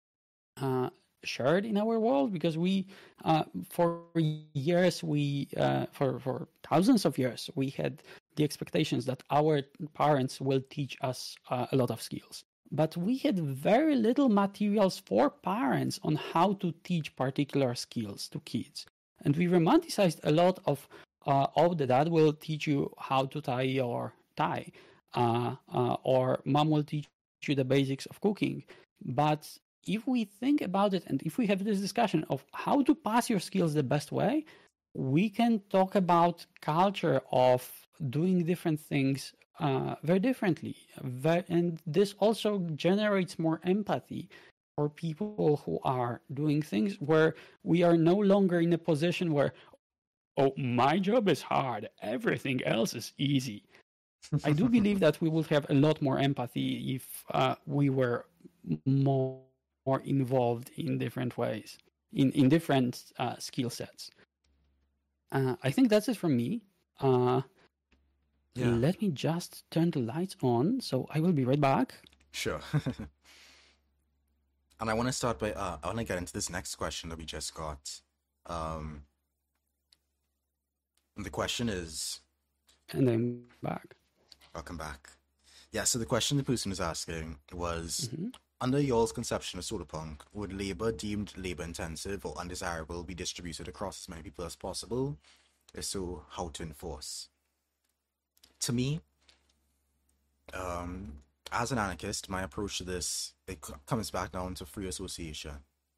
shared in our world, because we, for years, for thousands of years, we had the expectations that our parents will teach us a lot of skills. But we had very little materials for parents on how to teach particular skills to kids. And we romanticized a lot of, the dad will teach you how to tie your tie, or mom will teach you the basics of cooking. But if we think about it, and if we have this discussion of how to pass your skills the best way, we can talk about culture of doing different things very differently. And this also generates more empathy for people who are doing things where we are no longer in a position where, oh, my job is hard, everything else is easy. I do believe that we would have a lot more empathy if we were more involved in different ways, in different skill sets. I think that's it from me. Let me just turn the lights on, so I will be right back. Sure. And I want to start by I want to get into this next question that we just got. Um, and the question is, And then back. welcome back. Yeah, so the question the person was asking was, Hmm. under y'all's conception of solar punk, would labor deemed labor intensive or undesirable be distributed across as many people as possible? If so, how to enforce? To me, um, as an anarchist, my approach to this comes back down to free association,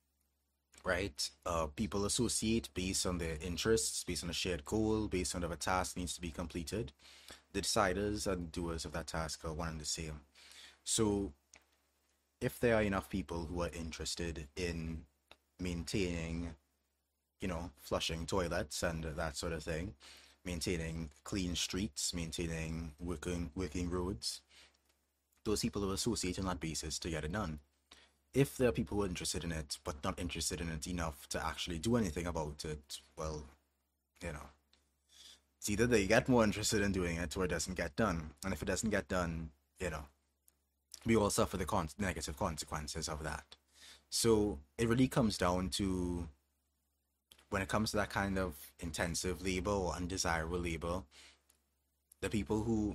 right? People associate based on their interests, based on a shared goal, based on whatever task needs to be completed. The deciders and doers of that task are one and the same. So, if there are enough people who are interested in maintaining, flushing toilets and that sort of thing, maintaining clean streets, maintaining working roads, those people will associate on that basis to get it done. If there are people who are interested in it but not interested in it enough to actually do anything about it, well, you know, it's either they get more interested in doing it or it doesn't get done. And if it doesn't get done, you know, we all suffer the negative consequences of that. So it really comes down to, when it comes to that kind of intensive labor or undesirable labor, the people who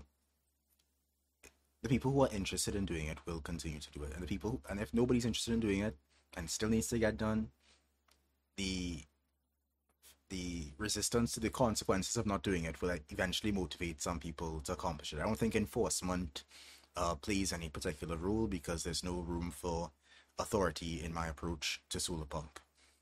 the people who are interested in doing it will continue to do it, and and if nobody's interested in doing it and still needs to get done, the resistance to the consequences of not doing it will, like, eventually motivate some people to accomplish it. I don't think enforcement plays any particular role, because there's no room for authority in my approach to solar punk.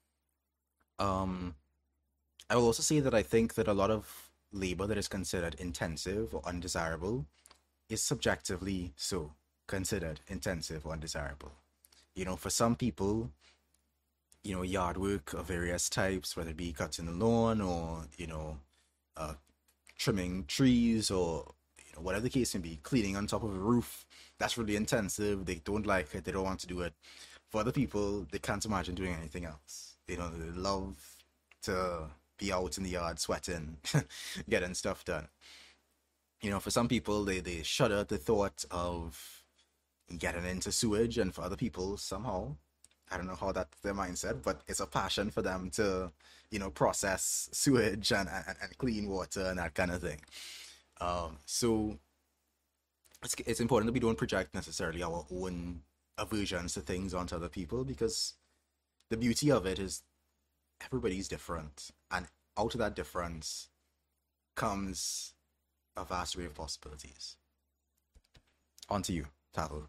Um, I will also say that I think that a lot of labor that is considered intensive or undesirable is subjectively so considered intensive or undesirable. For some people, yard work of various types, whether it be cutting the lawn or, uh, trimming trees, or whatever the case may be, cleaning on top of a roof, that's really intensive. They don't like it, they don't want to do it. For other people, they can't imagine doing anything else. They love to be out in the yard sweating, getting stuff done. For some people, they shudder at the thought of getting into sewage, and for other people, somehow, I don't know how that's their mindset, but it's a passion for them to, process sewage and clean water and that kind of thing. So it's important that we don't project necessarily our own aversions to things onto other people, because the beauty of it is everybody's different, and out of that difference comes a vast array of possibilities. On to you, Tahoe.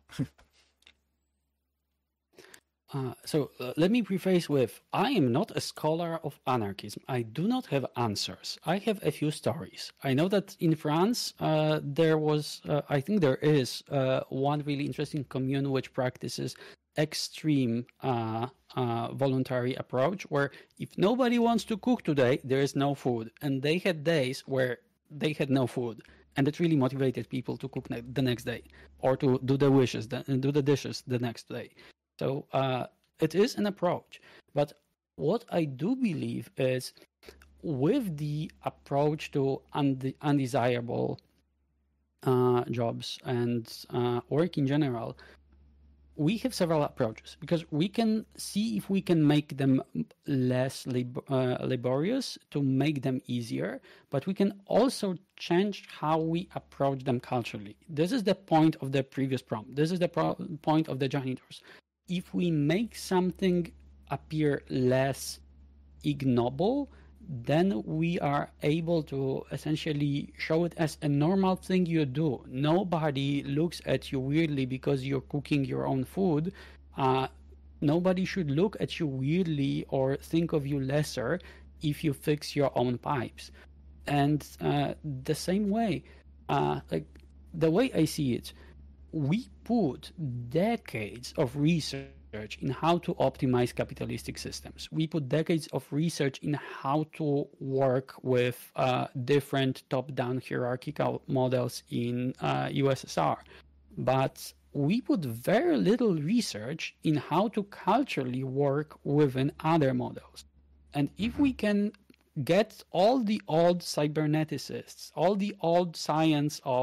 Let me preface with, I am not a scholar of anarchism. I do not have answers. I have a few stories. I know that in France, I think there is one really interesting commune which practices extreme voluntary approach, where if nobody wants to cook today, there is no food. And they had days where they had no food. And it really motivated people to cook the next day, or to do the dishes the next day. So it is an approach. But what I do believe is, with the approach to undesirable jobs and work in general, we have several approaches, because we can see if we can make them less laborious to make them easier, but we can also change how we approach them culturally. This is the point of the previous prompt. This is the point of the janitors. If we make something appear less ignoble, then we are able to essentially show it as a normal thing you do. Nobody looks at you weirdly because you're cooking your own food. Nobody should look at you weirdly or think of you lesser if you fix your own pipes. And the same way, like the way I see it, we put decades of research in how to optimize capitalistic systems. We put decades of research in how to work with different top-down hierarchical models in USSR. But we put very little research in how to culturally work within other models. And if we can get all the old cyberneticists, all the old science of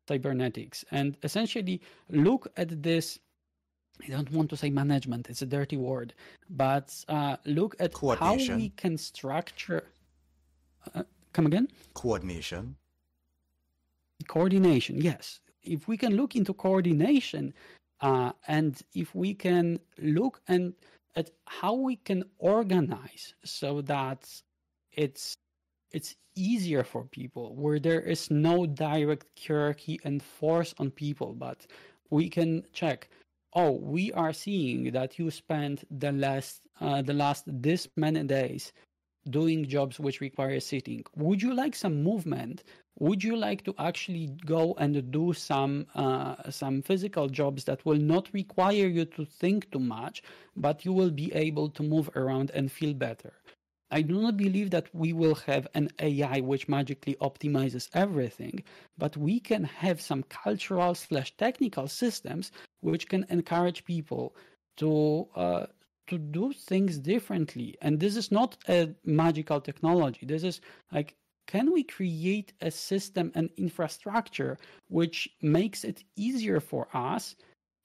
cybernetics and essentially look at this. I don't want to say management, it's a dirty word, but look at how we can structure. Come again? Coordination, yes. If we can look into coordination, and if we can look at how we can organize so that it's easier for people, where there is no direct hierarchy and force on people, but we can check, we are seeing that you spent the last this many days doing jobs which require sitting. Would you like some movement? Would you like to actually go and do some physical jobs that will not require you to think too much, but you will be able to move around and feel better? I do not believe that we will have an AI which magically optimizes everything, but we can have some cultural/technical systems which can encourage people to do things differently. And this is not a magical technology. This is like, can we create a system and infrastructure which makes it easier for us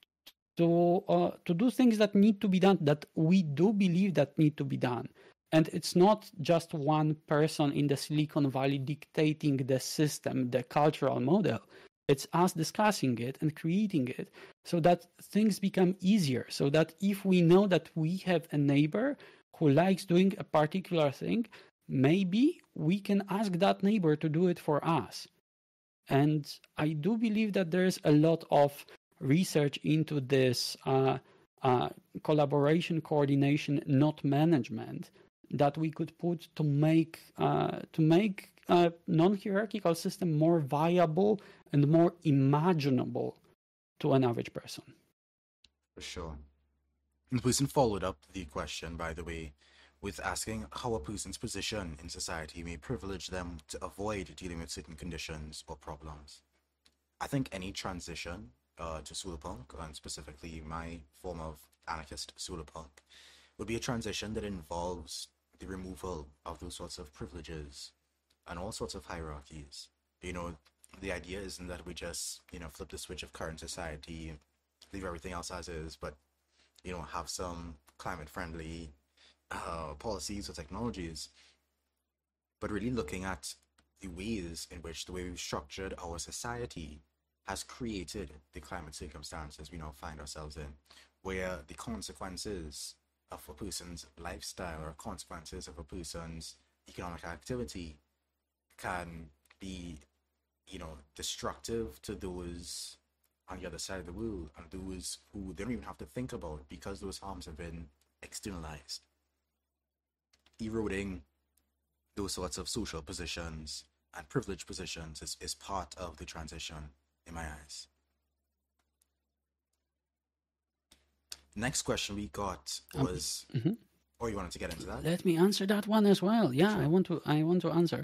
to do things that need to be done, that we do believe that need to be done? And it's not just one person in the Silicon Valley dictating the system, the cultural model. It's us discussing it and creating it so that things become easier. So that if we know that we have a neighbor who likes doing a particular thing, maybe we can ask that neighbor to do it for us. And I do believe that there's a lot of research into this collaboration, coordination, not management, that we could put to make a non-hierarchical system more viable and more imaginable to an average person. For sure. And the person followed up the question, by the way, with asking how a person's position in society may privilege them to avoid dealing with certain conditions or problems. I think any transition to solarpunk, and specifically my form of anarchist solarpunk, would be a transition that involves the removal of those sorts of privileges and all sorts of hierarchies. The idea isn't that we just, flip the switch of current society, leave everything else as is, but, have some climate-friendly policies or technologies, but really looking at the ways in which the way we've structured our society has created the climate circumstances we now find ourselves in, where the consequences of a person's lifestyle or consequences of a person's economic activity can be, destructive to those on the other side of the world and those who they don't even have to think about because those harms have been externalized. Eroding those sorts of social positions and privileged positions is part of the transition in my eyes. Next question we got was, you wanted to get into that? Let me answer that one as well. Yeah, sure. I want to answer.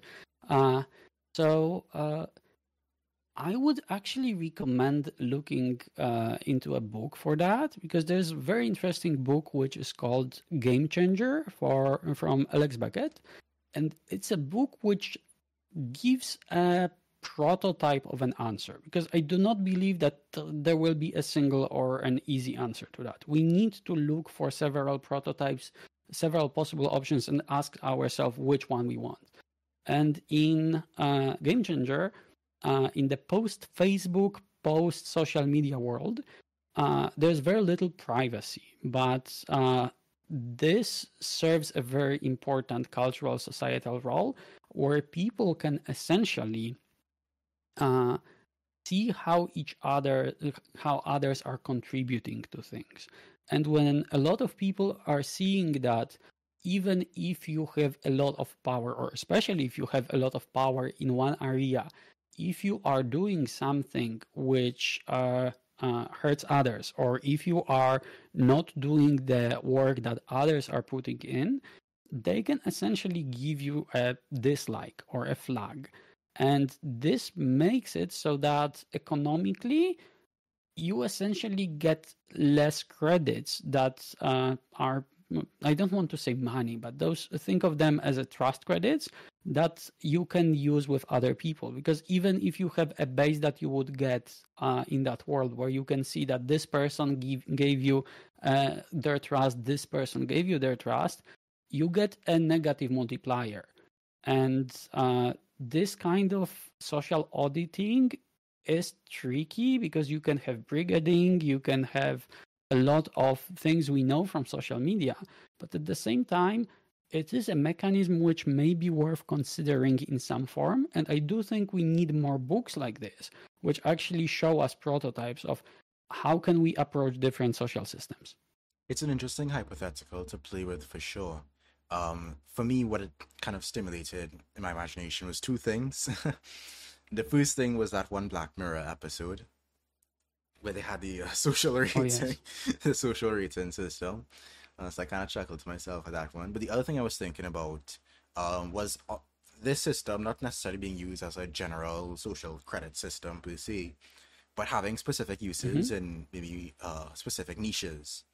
I would actually recommend looking into a book for that, because there's a very interesting book which is called Game Changer from Alex Beckett, and it's a book which gives a prototype of an answer, because I do not believe that there will be a single or an easy answer to that. We need to look for several prototypes, several possible options, and ask ourselves which one we want. And in Game Changer, in the post-Facebook, post-social media world, there's very little privacy, but this serves a very important cultural, societal role where people can essentially see how others are contributing to things. And when a lot of people are seeing that, even if you have a lot of power, or especially if you have a lot of power in one area, if you are doing something which hurts others, or if you are not doing the work that others are putting in, they can essentially give you a dislike or a flag. And this makes it so that economically, you essentially get less credits that are I don't want to say money, but those, think of them as a trust credits that you can use with other people. Because even if you have a base that you would get in that world where you can see that this person gave you their trust, this person gave you their trust, you get a negative multiplier. And this kind of social auditing is tricky because you can have brigading, you can have a lot of things we know from social media, but at the same time, it is a mechanism which may be worth considering in some form. And I do think we need more books like this, which actually show us prototypes of how can we approach different social systems. It's an interesting hypothetical to play with for sure. For me, what it kind of stimulated in my imagination was two things. The first thing was that one Black Mirror episode where they had the social rating, yes. the social rating system. So I kind of chuckled to myself at that one. But the other thing I was thinking about was this system not necessarily being used as a general social credit system per se, but having specific uses in maybe specific niches.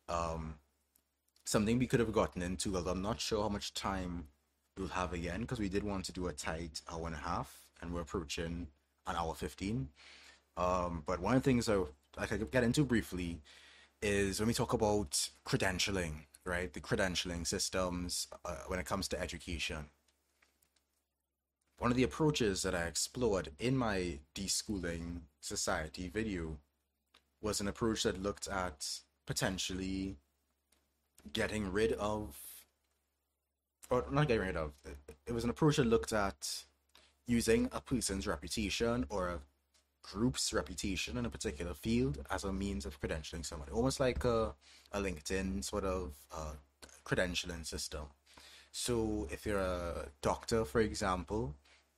Something we could have gotten into, although I'm not sure how much time we'll have again, because we did want to do a tight hour and a half, and we're approaching an hour 15. But one of the things I could get into briefly is when we talk about credentialing, right? The credentialing systems when it comes to education. One of the approaches that I explored in my Deschooling Society video was an approach that looked at potentially getting rid of, or not getting rid of, it was an approach that looked at using a person's reputation or a group's reputation in a particular field as a means of credentialing somebody, almost like a LinkedIn sort of credentialing system. So if you're a doctor, for example,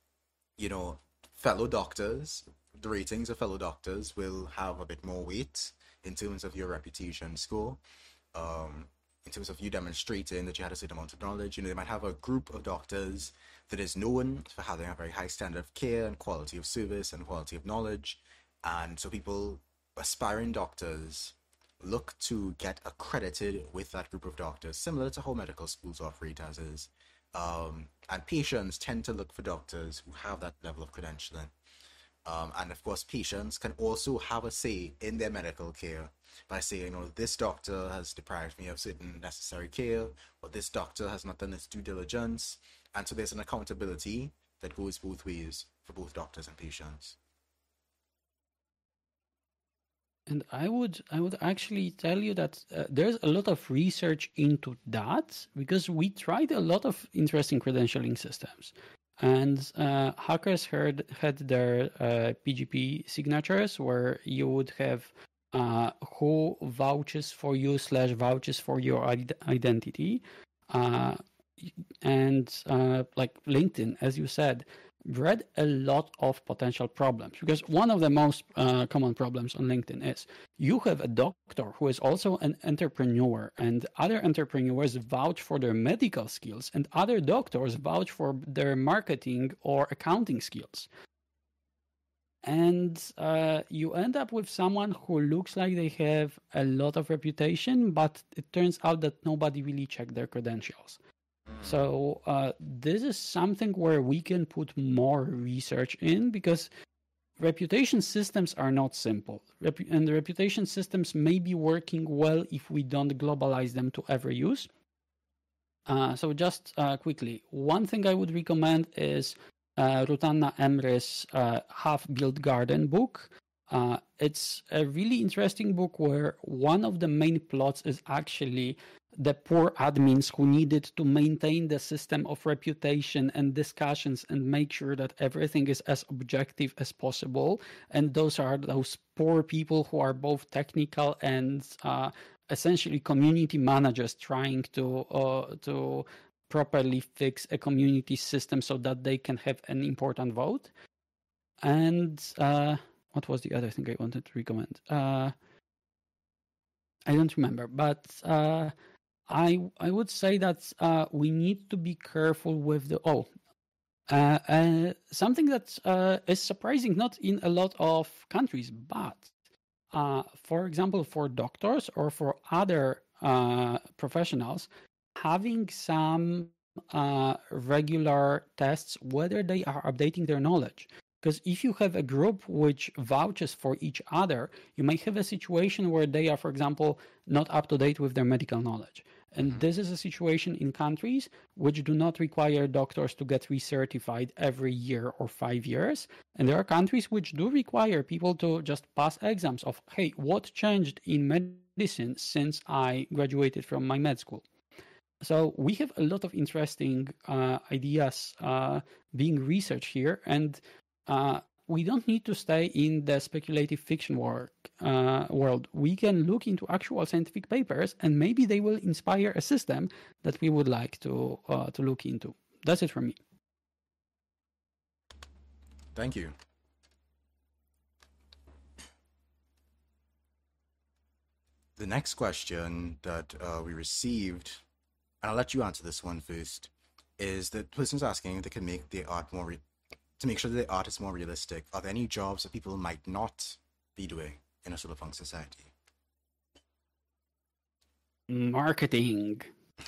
fellow doctors, the ratings of fellow doctors will have a bit more weight in terms of your reputation score. In terms of you demonstrating that you had a certain amount of knowledge, they might have a group of doctors that is known for having a very high standard of care and quality of service and quality of knowledge. And so people, aspiring doctors, look to get accredited with that group of doctors, similar to how medical schools operate as is. And patients tend to look for doctors who have that level of credentialing. And of course, patients can also have a say in their medical care by saying, this doctor has deprived me of certain necessary care, or this doctor has not done its due diligence. And so there's an accountability that goes both ways for both doctors and patients. And I would actually tell you that there's a lot of research into that, because we tried a lot of interesting credentialing systems. And hackers had their PGP signatures, where you would have who vouches for you / vouches for your identity. And like LinkedIn, as you said, bred a lot of potential problems, because one of the most common problems on LinkedIn is you have a doctor who is also an entrepreneur, and other entrepreneurs vouch for their medical skills, and other doctors vouch for their marketing or accounting skills. And you end up with someone who looks like they have a lot of reputation, but it turns out that nobody really checked their credentials. So this is something where we can put more research in, because reputation systems are not simple. And the reputation systems may be working well if we don't globalize them to every use. So just quickly, one thing I would recommend is Rutanna Emre's Half-Built Garden book. It's a really interesting book where one of the main plots is actually the poor admins who needed to maintain the system of reputation and discussions and make sure that everything is as objective as possible. And those are those poor people who are both technical and essentially community managers trying to properly fix a community system so that they can have an important vote. And what was the other thing I wanted to recommend? I don't remember, but I would say that we need to be careful with the something that is surprising, not in a lot of countries, but for example, for doctors or for other professionals having some regular tests whether they are updating their knowledge. Because if you have a group which vouches for each other, you may have a situation where they are, for example, not up to date with their medical knowledge. And this is a situation in countries which do not require doctors to get recertified every year or 5 years. And there are countries which do require people to just pass exams of, hey, what changed in medicine since I graduated from my med school? So we have a lot of interesting ideas being researched here, and we don't need to stay in the speculative fiction world. We can look into actual scientific papers, and maybe they will inspire a system that we would like to look into. That's it from me. Thank you. The next question that we received, and I'll let you answer this one first, is that the person's asking if they can make their art more, to make sure that the art is more realistic. Are there any jobs that people might not be doing in a solarpunk society? Marketing.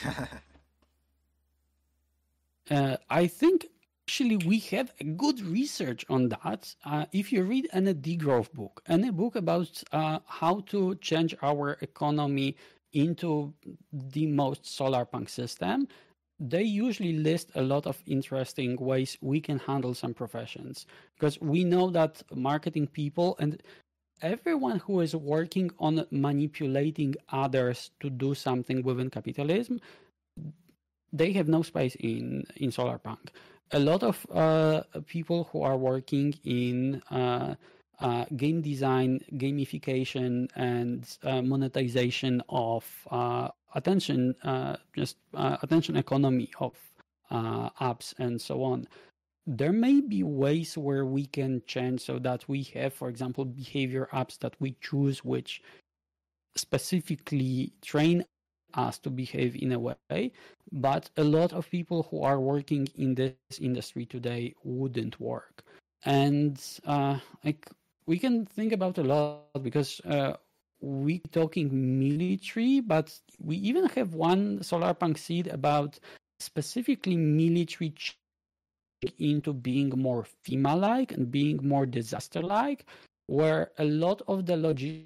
I think actually we have a good research on that. If you read any degrowth book, any book about how to change our economy into the most solarpunk system, they usually list a lot of interesting ways we can handle some professions, because we know that marketing people and everyone who is working on manipulating others to do something within capitalism, they have no space in solarpunk. A lot of people who are working in game design, gamification, and monetization of attention economy of apps and so on. There may be ways where we can change so that we have, for example, behavior apps that we choose, which specifically train us to behave in a way. But a lot of people who are working in this industry today wouldn't work. And we can think about a lot, because we talking military, but we even have one solarpunk seed about specifically military into being more FEMA-like and being more disaster-like, where a lot of the logistic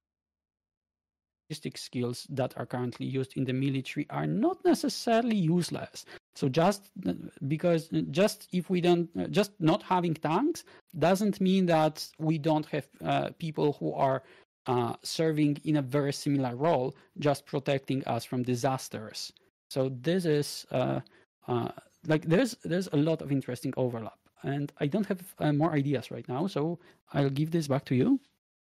skills that are currently used in the military are not necessarily useless. So just if we don't, just not having tanks doesn't mean that we don't have people who are serving in a very similar role, just protecting us from disasters. So this is there's a lot of interesting overlap, and I don't have more ideas right now, so I'll give this back to you.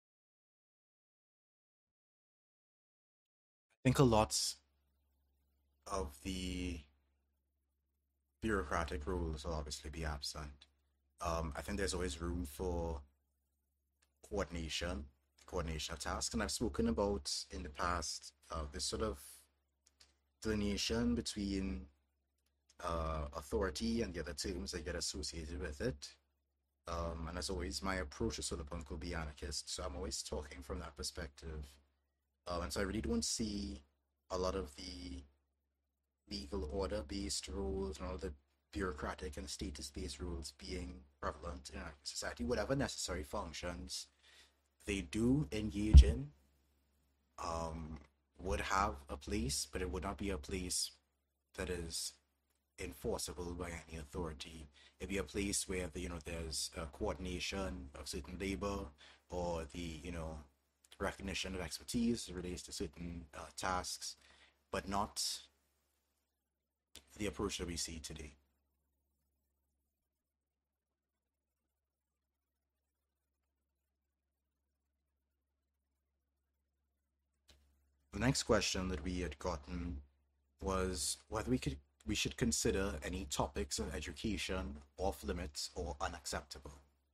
I think a lot of the bureaucratic rules will obviously be absent. I think there's always room for coordination of tasks, and I've spoken about in the past this sort of delineation between authority and the other terms that get associated with it. And as always, my approach to solarpunk will be anarchist, so I'm always talking from that perspective. And so I really don't see a lot of the legal order-based rules and all the bureaucratic and status-based rules being prevalent in our society. Whatever necessary functions they do engage in would have a place, but it would not be a place that is enforceable by any authority. It'd be a place where there's a coordination of certain labor, or the recognition of expertise relates to certain tasks, but not the approach that we see today. The next question that we had gotten was whether we should consider any topics of education off limits or unacceptable.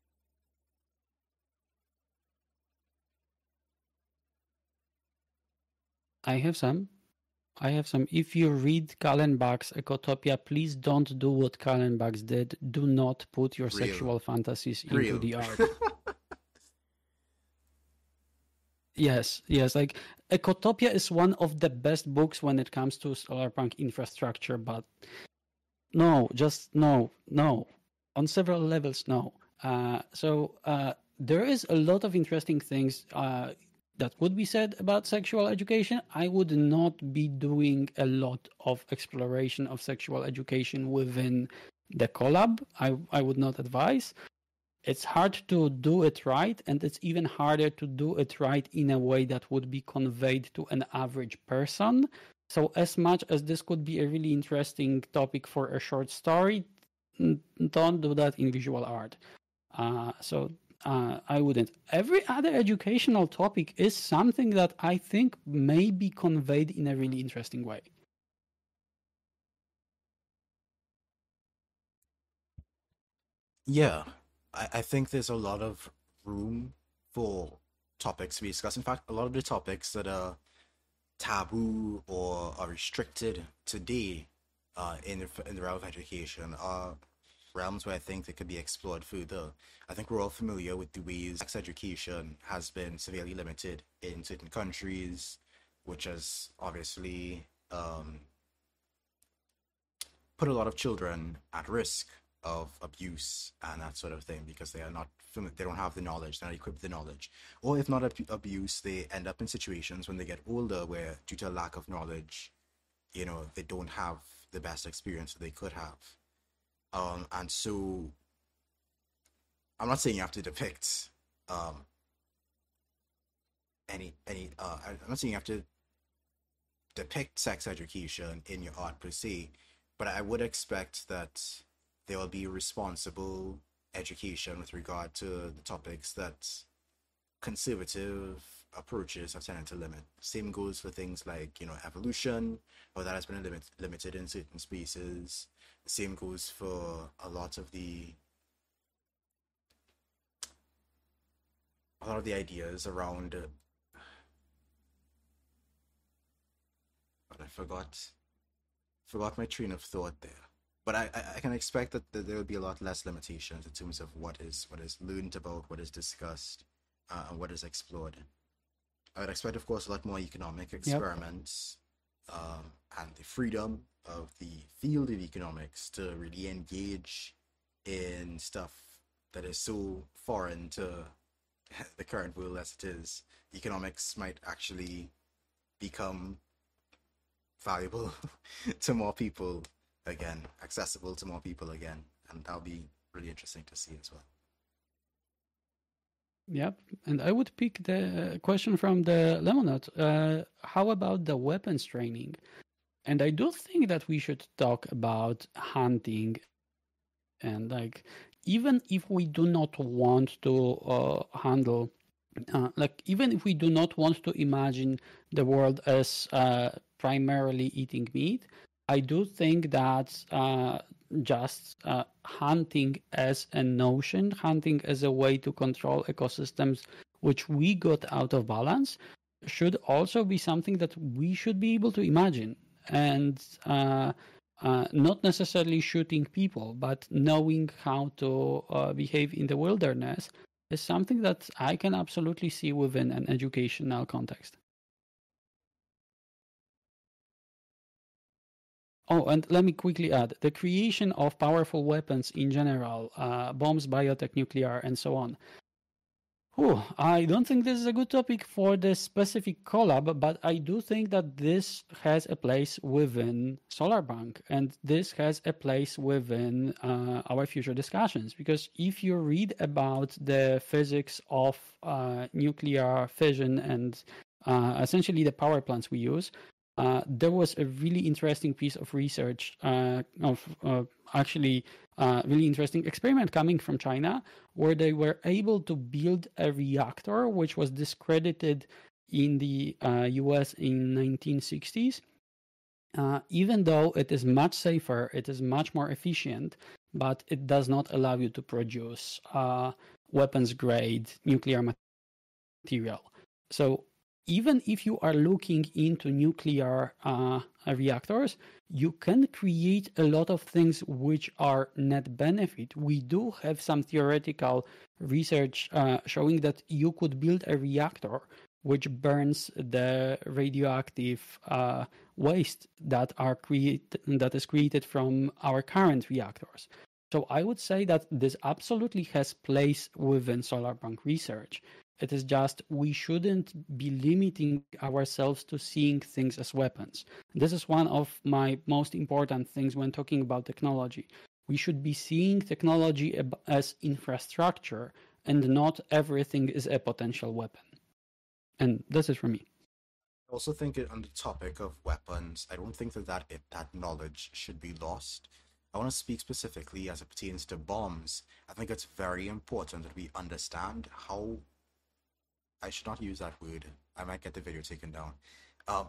I have some. If you read Kallenbach's Ecotopia, please don't do what Kallenbach did. Do not put your sexual fantasies into the art. Yes. Like Ecotopia is one of the best books when it comes to solarpunk infrastructure, but no, just no. On several levels, no. There is a lot of interesting things that would be said about sexual education. I would not be doing a lot of exploration of sexual education within the collab. I would not advise. It's hard to do it right, and it's even harder to do it right in a way that would be conveyed to an average person. So, as much as this could be a really interesting topic for a short story, don't do that in visual art. I wouldn't. Every other educational topic is something that I think may be conveyed in a really interesting way. Yeah, I think there's a lot of room for topics to be discussed. In fact, a lot of the topics that are taboo or are restricted today in the realm of education are realms where I think they could be explored further. I think we're all familiar with the ways sex education has been severely limited in certain countries, which has obviously put a lot of children at risk of abuse and that sort of thing because they are not they don't have the knowledge, they're not equipped with the knowledge, or if not abuse, they end up in situations when they get older where due to a lack of knowledge, they don't have the best experience that they could have. And so I'm not saying you have to depict I'm not saying you have to depict sex education in your art per se, but I would expect that there will be responsible education with regard to the topics that conservative approaches have tended to limit. Same goes for things like, evolution, or that has been limited in certain spaces. The same goes for a lot of the ideas around but I forgot my train of thought there. But I can expect that there will be a lot less limitations in terms of what is learned about, what is discussed, and what is explored. I would expect, of course, a lot more economic Yep. experiments, and the freedom of the field of economics to really engage in stuff that is so foreign to the current world as it is. Economics might actually become valuable to more people again, accessible to more people again, and that'll be really interesting to see as well. Yep. And I would pick the question from the Lemonade. How about the weapons training? And I do think that we should talk about hunting, and like, even if we do not want to handle, even if we do not want to imagine the world as primarily eating meat, I do think that just hunting as a notion, hunting as a way to control ecosystems which we got out of balance, should also be something that we should be able to imagine. And not necessarily shooting people, but knowing how to behave in the wilderness is something that I can absolutely see within an educational context. Oh, and let me quickly add the creation of powerful weapons in general, bombs, biotech, nuclear, and so on. I don't think this is a good topic for this specific collab, but I do think that this has a place within Solarpunk, and this has a place within our future discussions. Because if you read about the physics of nuclear fission and essentially the power plants we use, there was a really interesting piece of research really interesting experiment coming from China, where they were able to build a reactor which was discredited in the US in 1960s. Even though it is much safer, it is much more efficient, but it does not allow you to produce weapons grade nuclear material. So even if you are looking into nuclear reactors, you can create a lot of things which are net benefit. We do have some theoretical research showing that you could build a reactor which burns the radioactive waste that is created from our current reactors. So I would say that this absolutely has place within solarpunk research. It is just we shouldn't be limiting ourselves to seeing things as weapons. This is one of my most important things when talking about technology. We should be seeing technology as infrastructure, and not everything is a potential weapon. And this is for me. I also think on the topic of weapons, I don't think that knowledge should be lost. I want to speak specifically as it pertains to bombs. I think it's very important that we understand how. I should not use that word. I might get the video taken down. Um,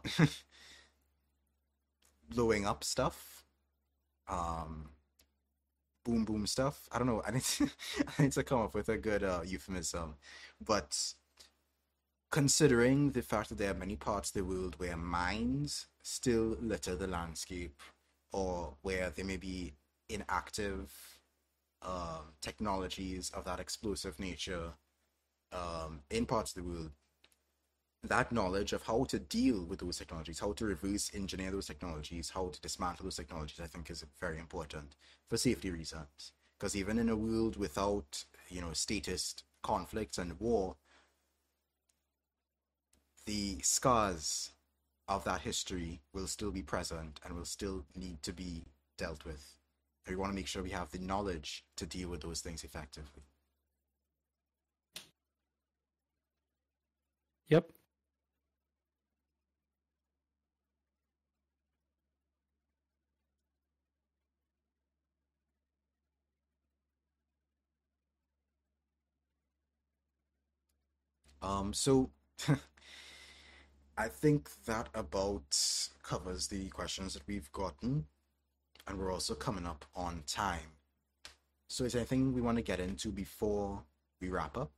blowing up stuff. Um, boom boom stuff. I don't know. I need to, I need to come up with a good euphemism. But considering the fact that there are many parts of the world where mines still litter the landscape, or where there may be inactive technologies of that explosive nature in parts of the world, that knowledge of how to deal with those technologies, how to reverse engineer those technologies, how to dismantle those technologies, I think is very important for safety reasons. Because even in a world without, statist conflicts and war, the scars of that history will still be present and will still need to be dealt with. And we want to make sure we have the knowledge to deal with those things effectively. Yep. So I think that about covers the questions that we've gotten, and we're also coming up on time. So is there anything we want to get into before we wrap up?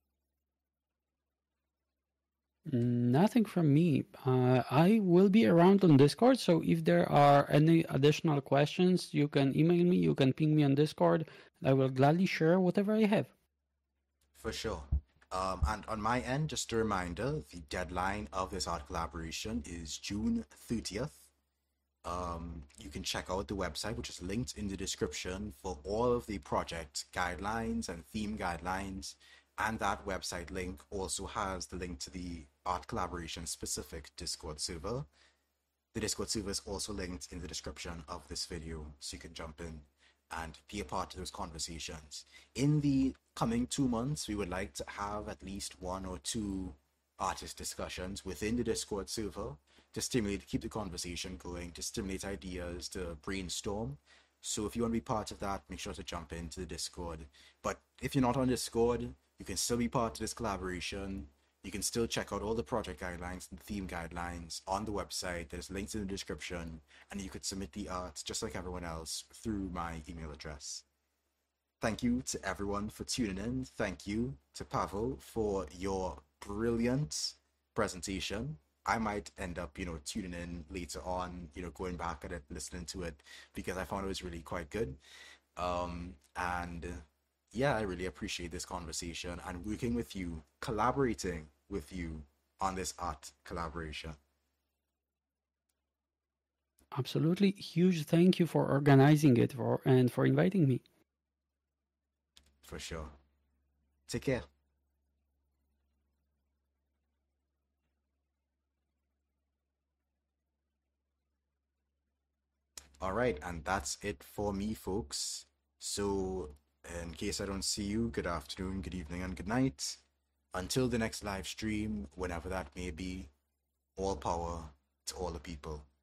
Nothing from me. I will be around on Discord, so if there are any additional questions, you can email me, you can ping me on Discord. I will gladly share whatever I have. For sure. And on my end, just a reminder, the deadline of this art collaboration is June 30th. You can check out the website, which is linked in the description, for all of the project guidelines and theme guidelines. And that website link also has the link to the art collaboration specific Discord server. The Discord server is also linked in the description of this video, so you can jump in and be a part of those conversations. In the coming 2 months, we would like to have at least 1 or 2 artist discussions within the Discord server to keep the conversation going, to stimulate ideas, to brainstorm. So if you want to be part of that, make sure to jump into the Discord. But if you're not on Discord, you can still be part of this collaboration. You can still check out all the project guidelines and theme guidelines on the website. There's links in the description, and you could submit the art just like everyone else through my email address. Thank you to everyone for tuning in. Thank you to Pavel for your brilliant presentation. I might end up, tuning in later on, going back at it, listening to it, because I found it was really quite good. And yeah, I really appreciate this conversation and working with you, collaborating with you on this art collaboration. Absolutely. Huge thank you for organizing it and for inviting me. For sure. Take care. All right, and that's it for me, folks. So, in case I don't see you, good afternoon, good evening, and good night. Until the next live stream, whenever that may be, all power to all the people.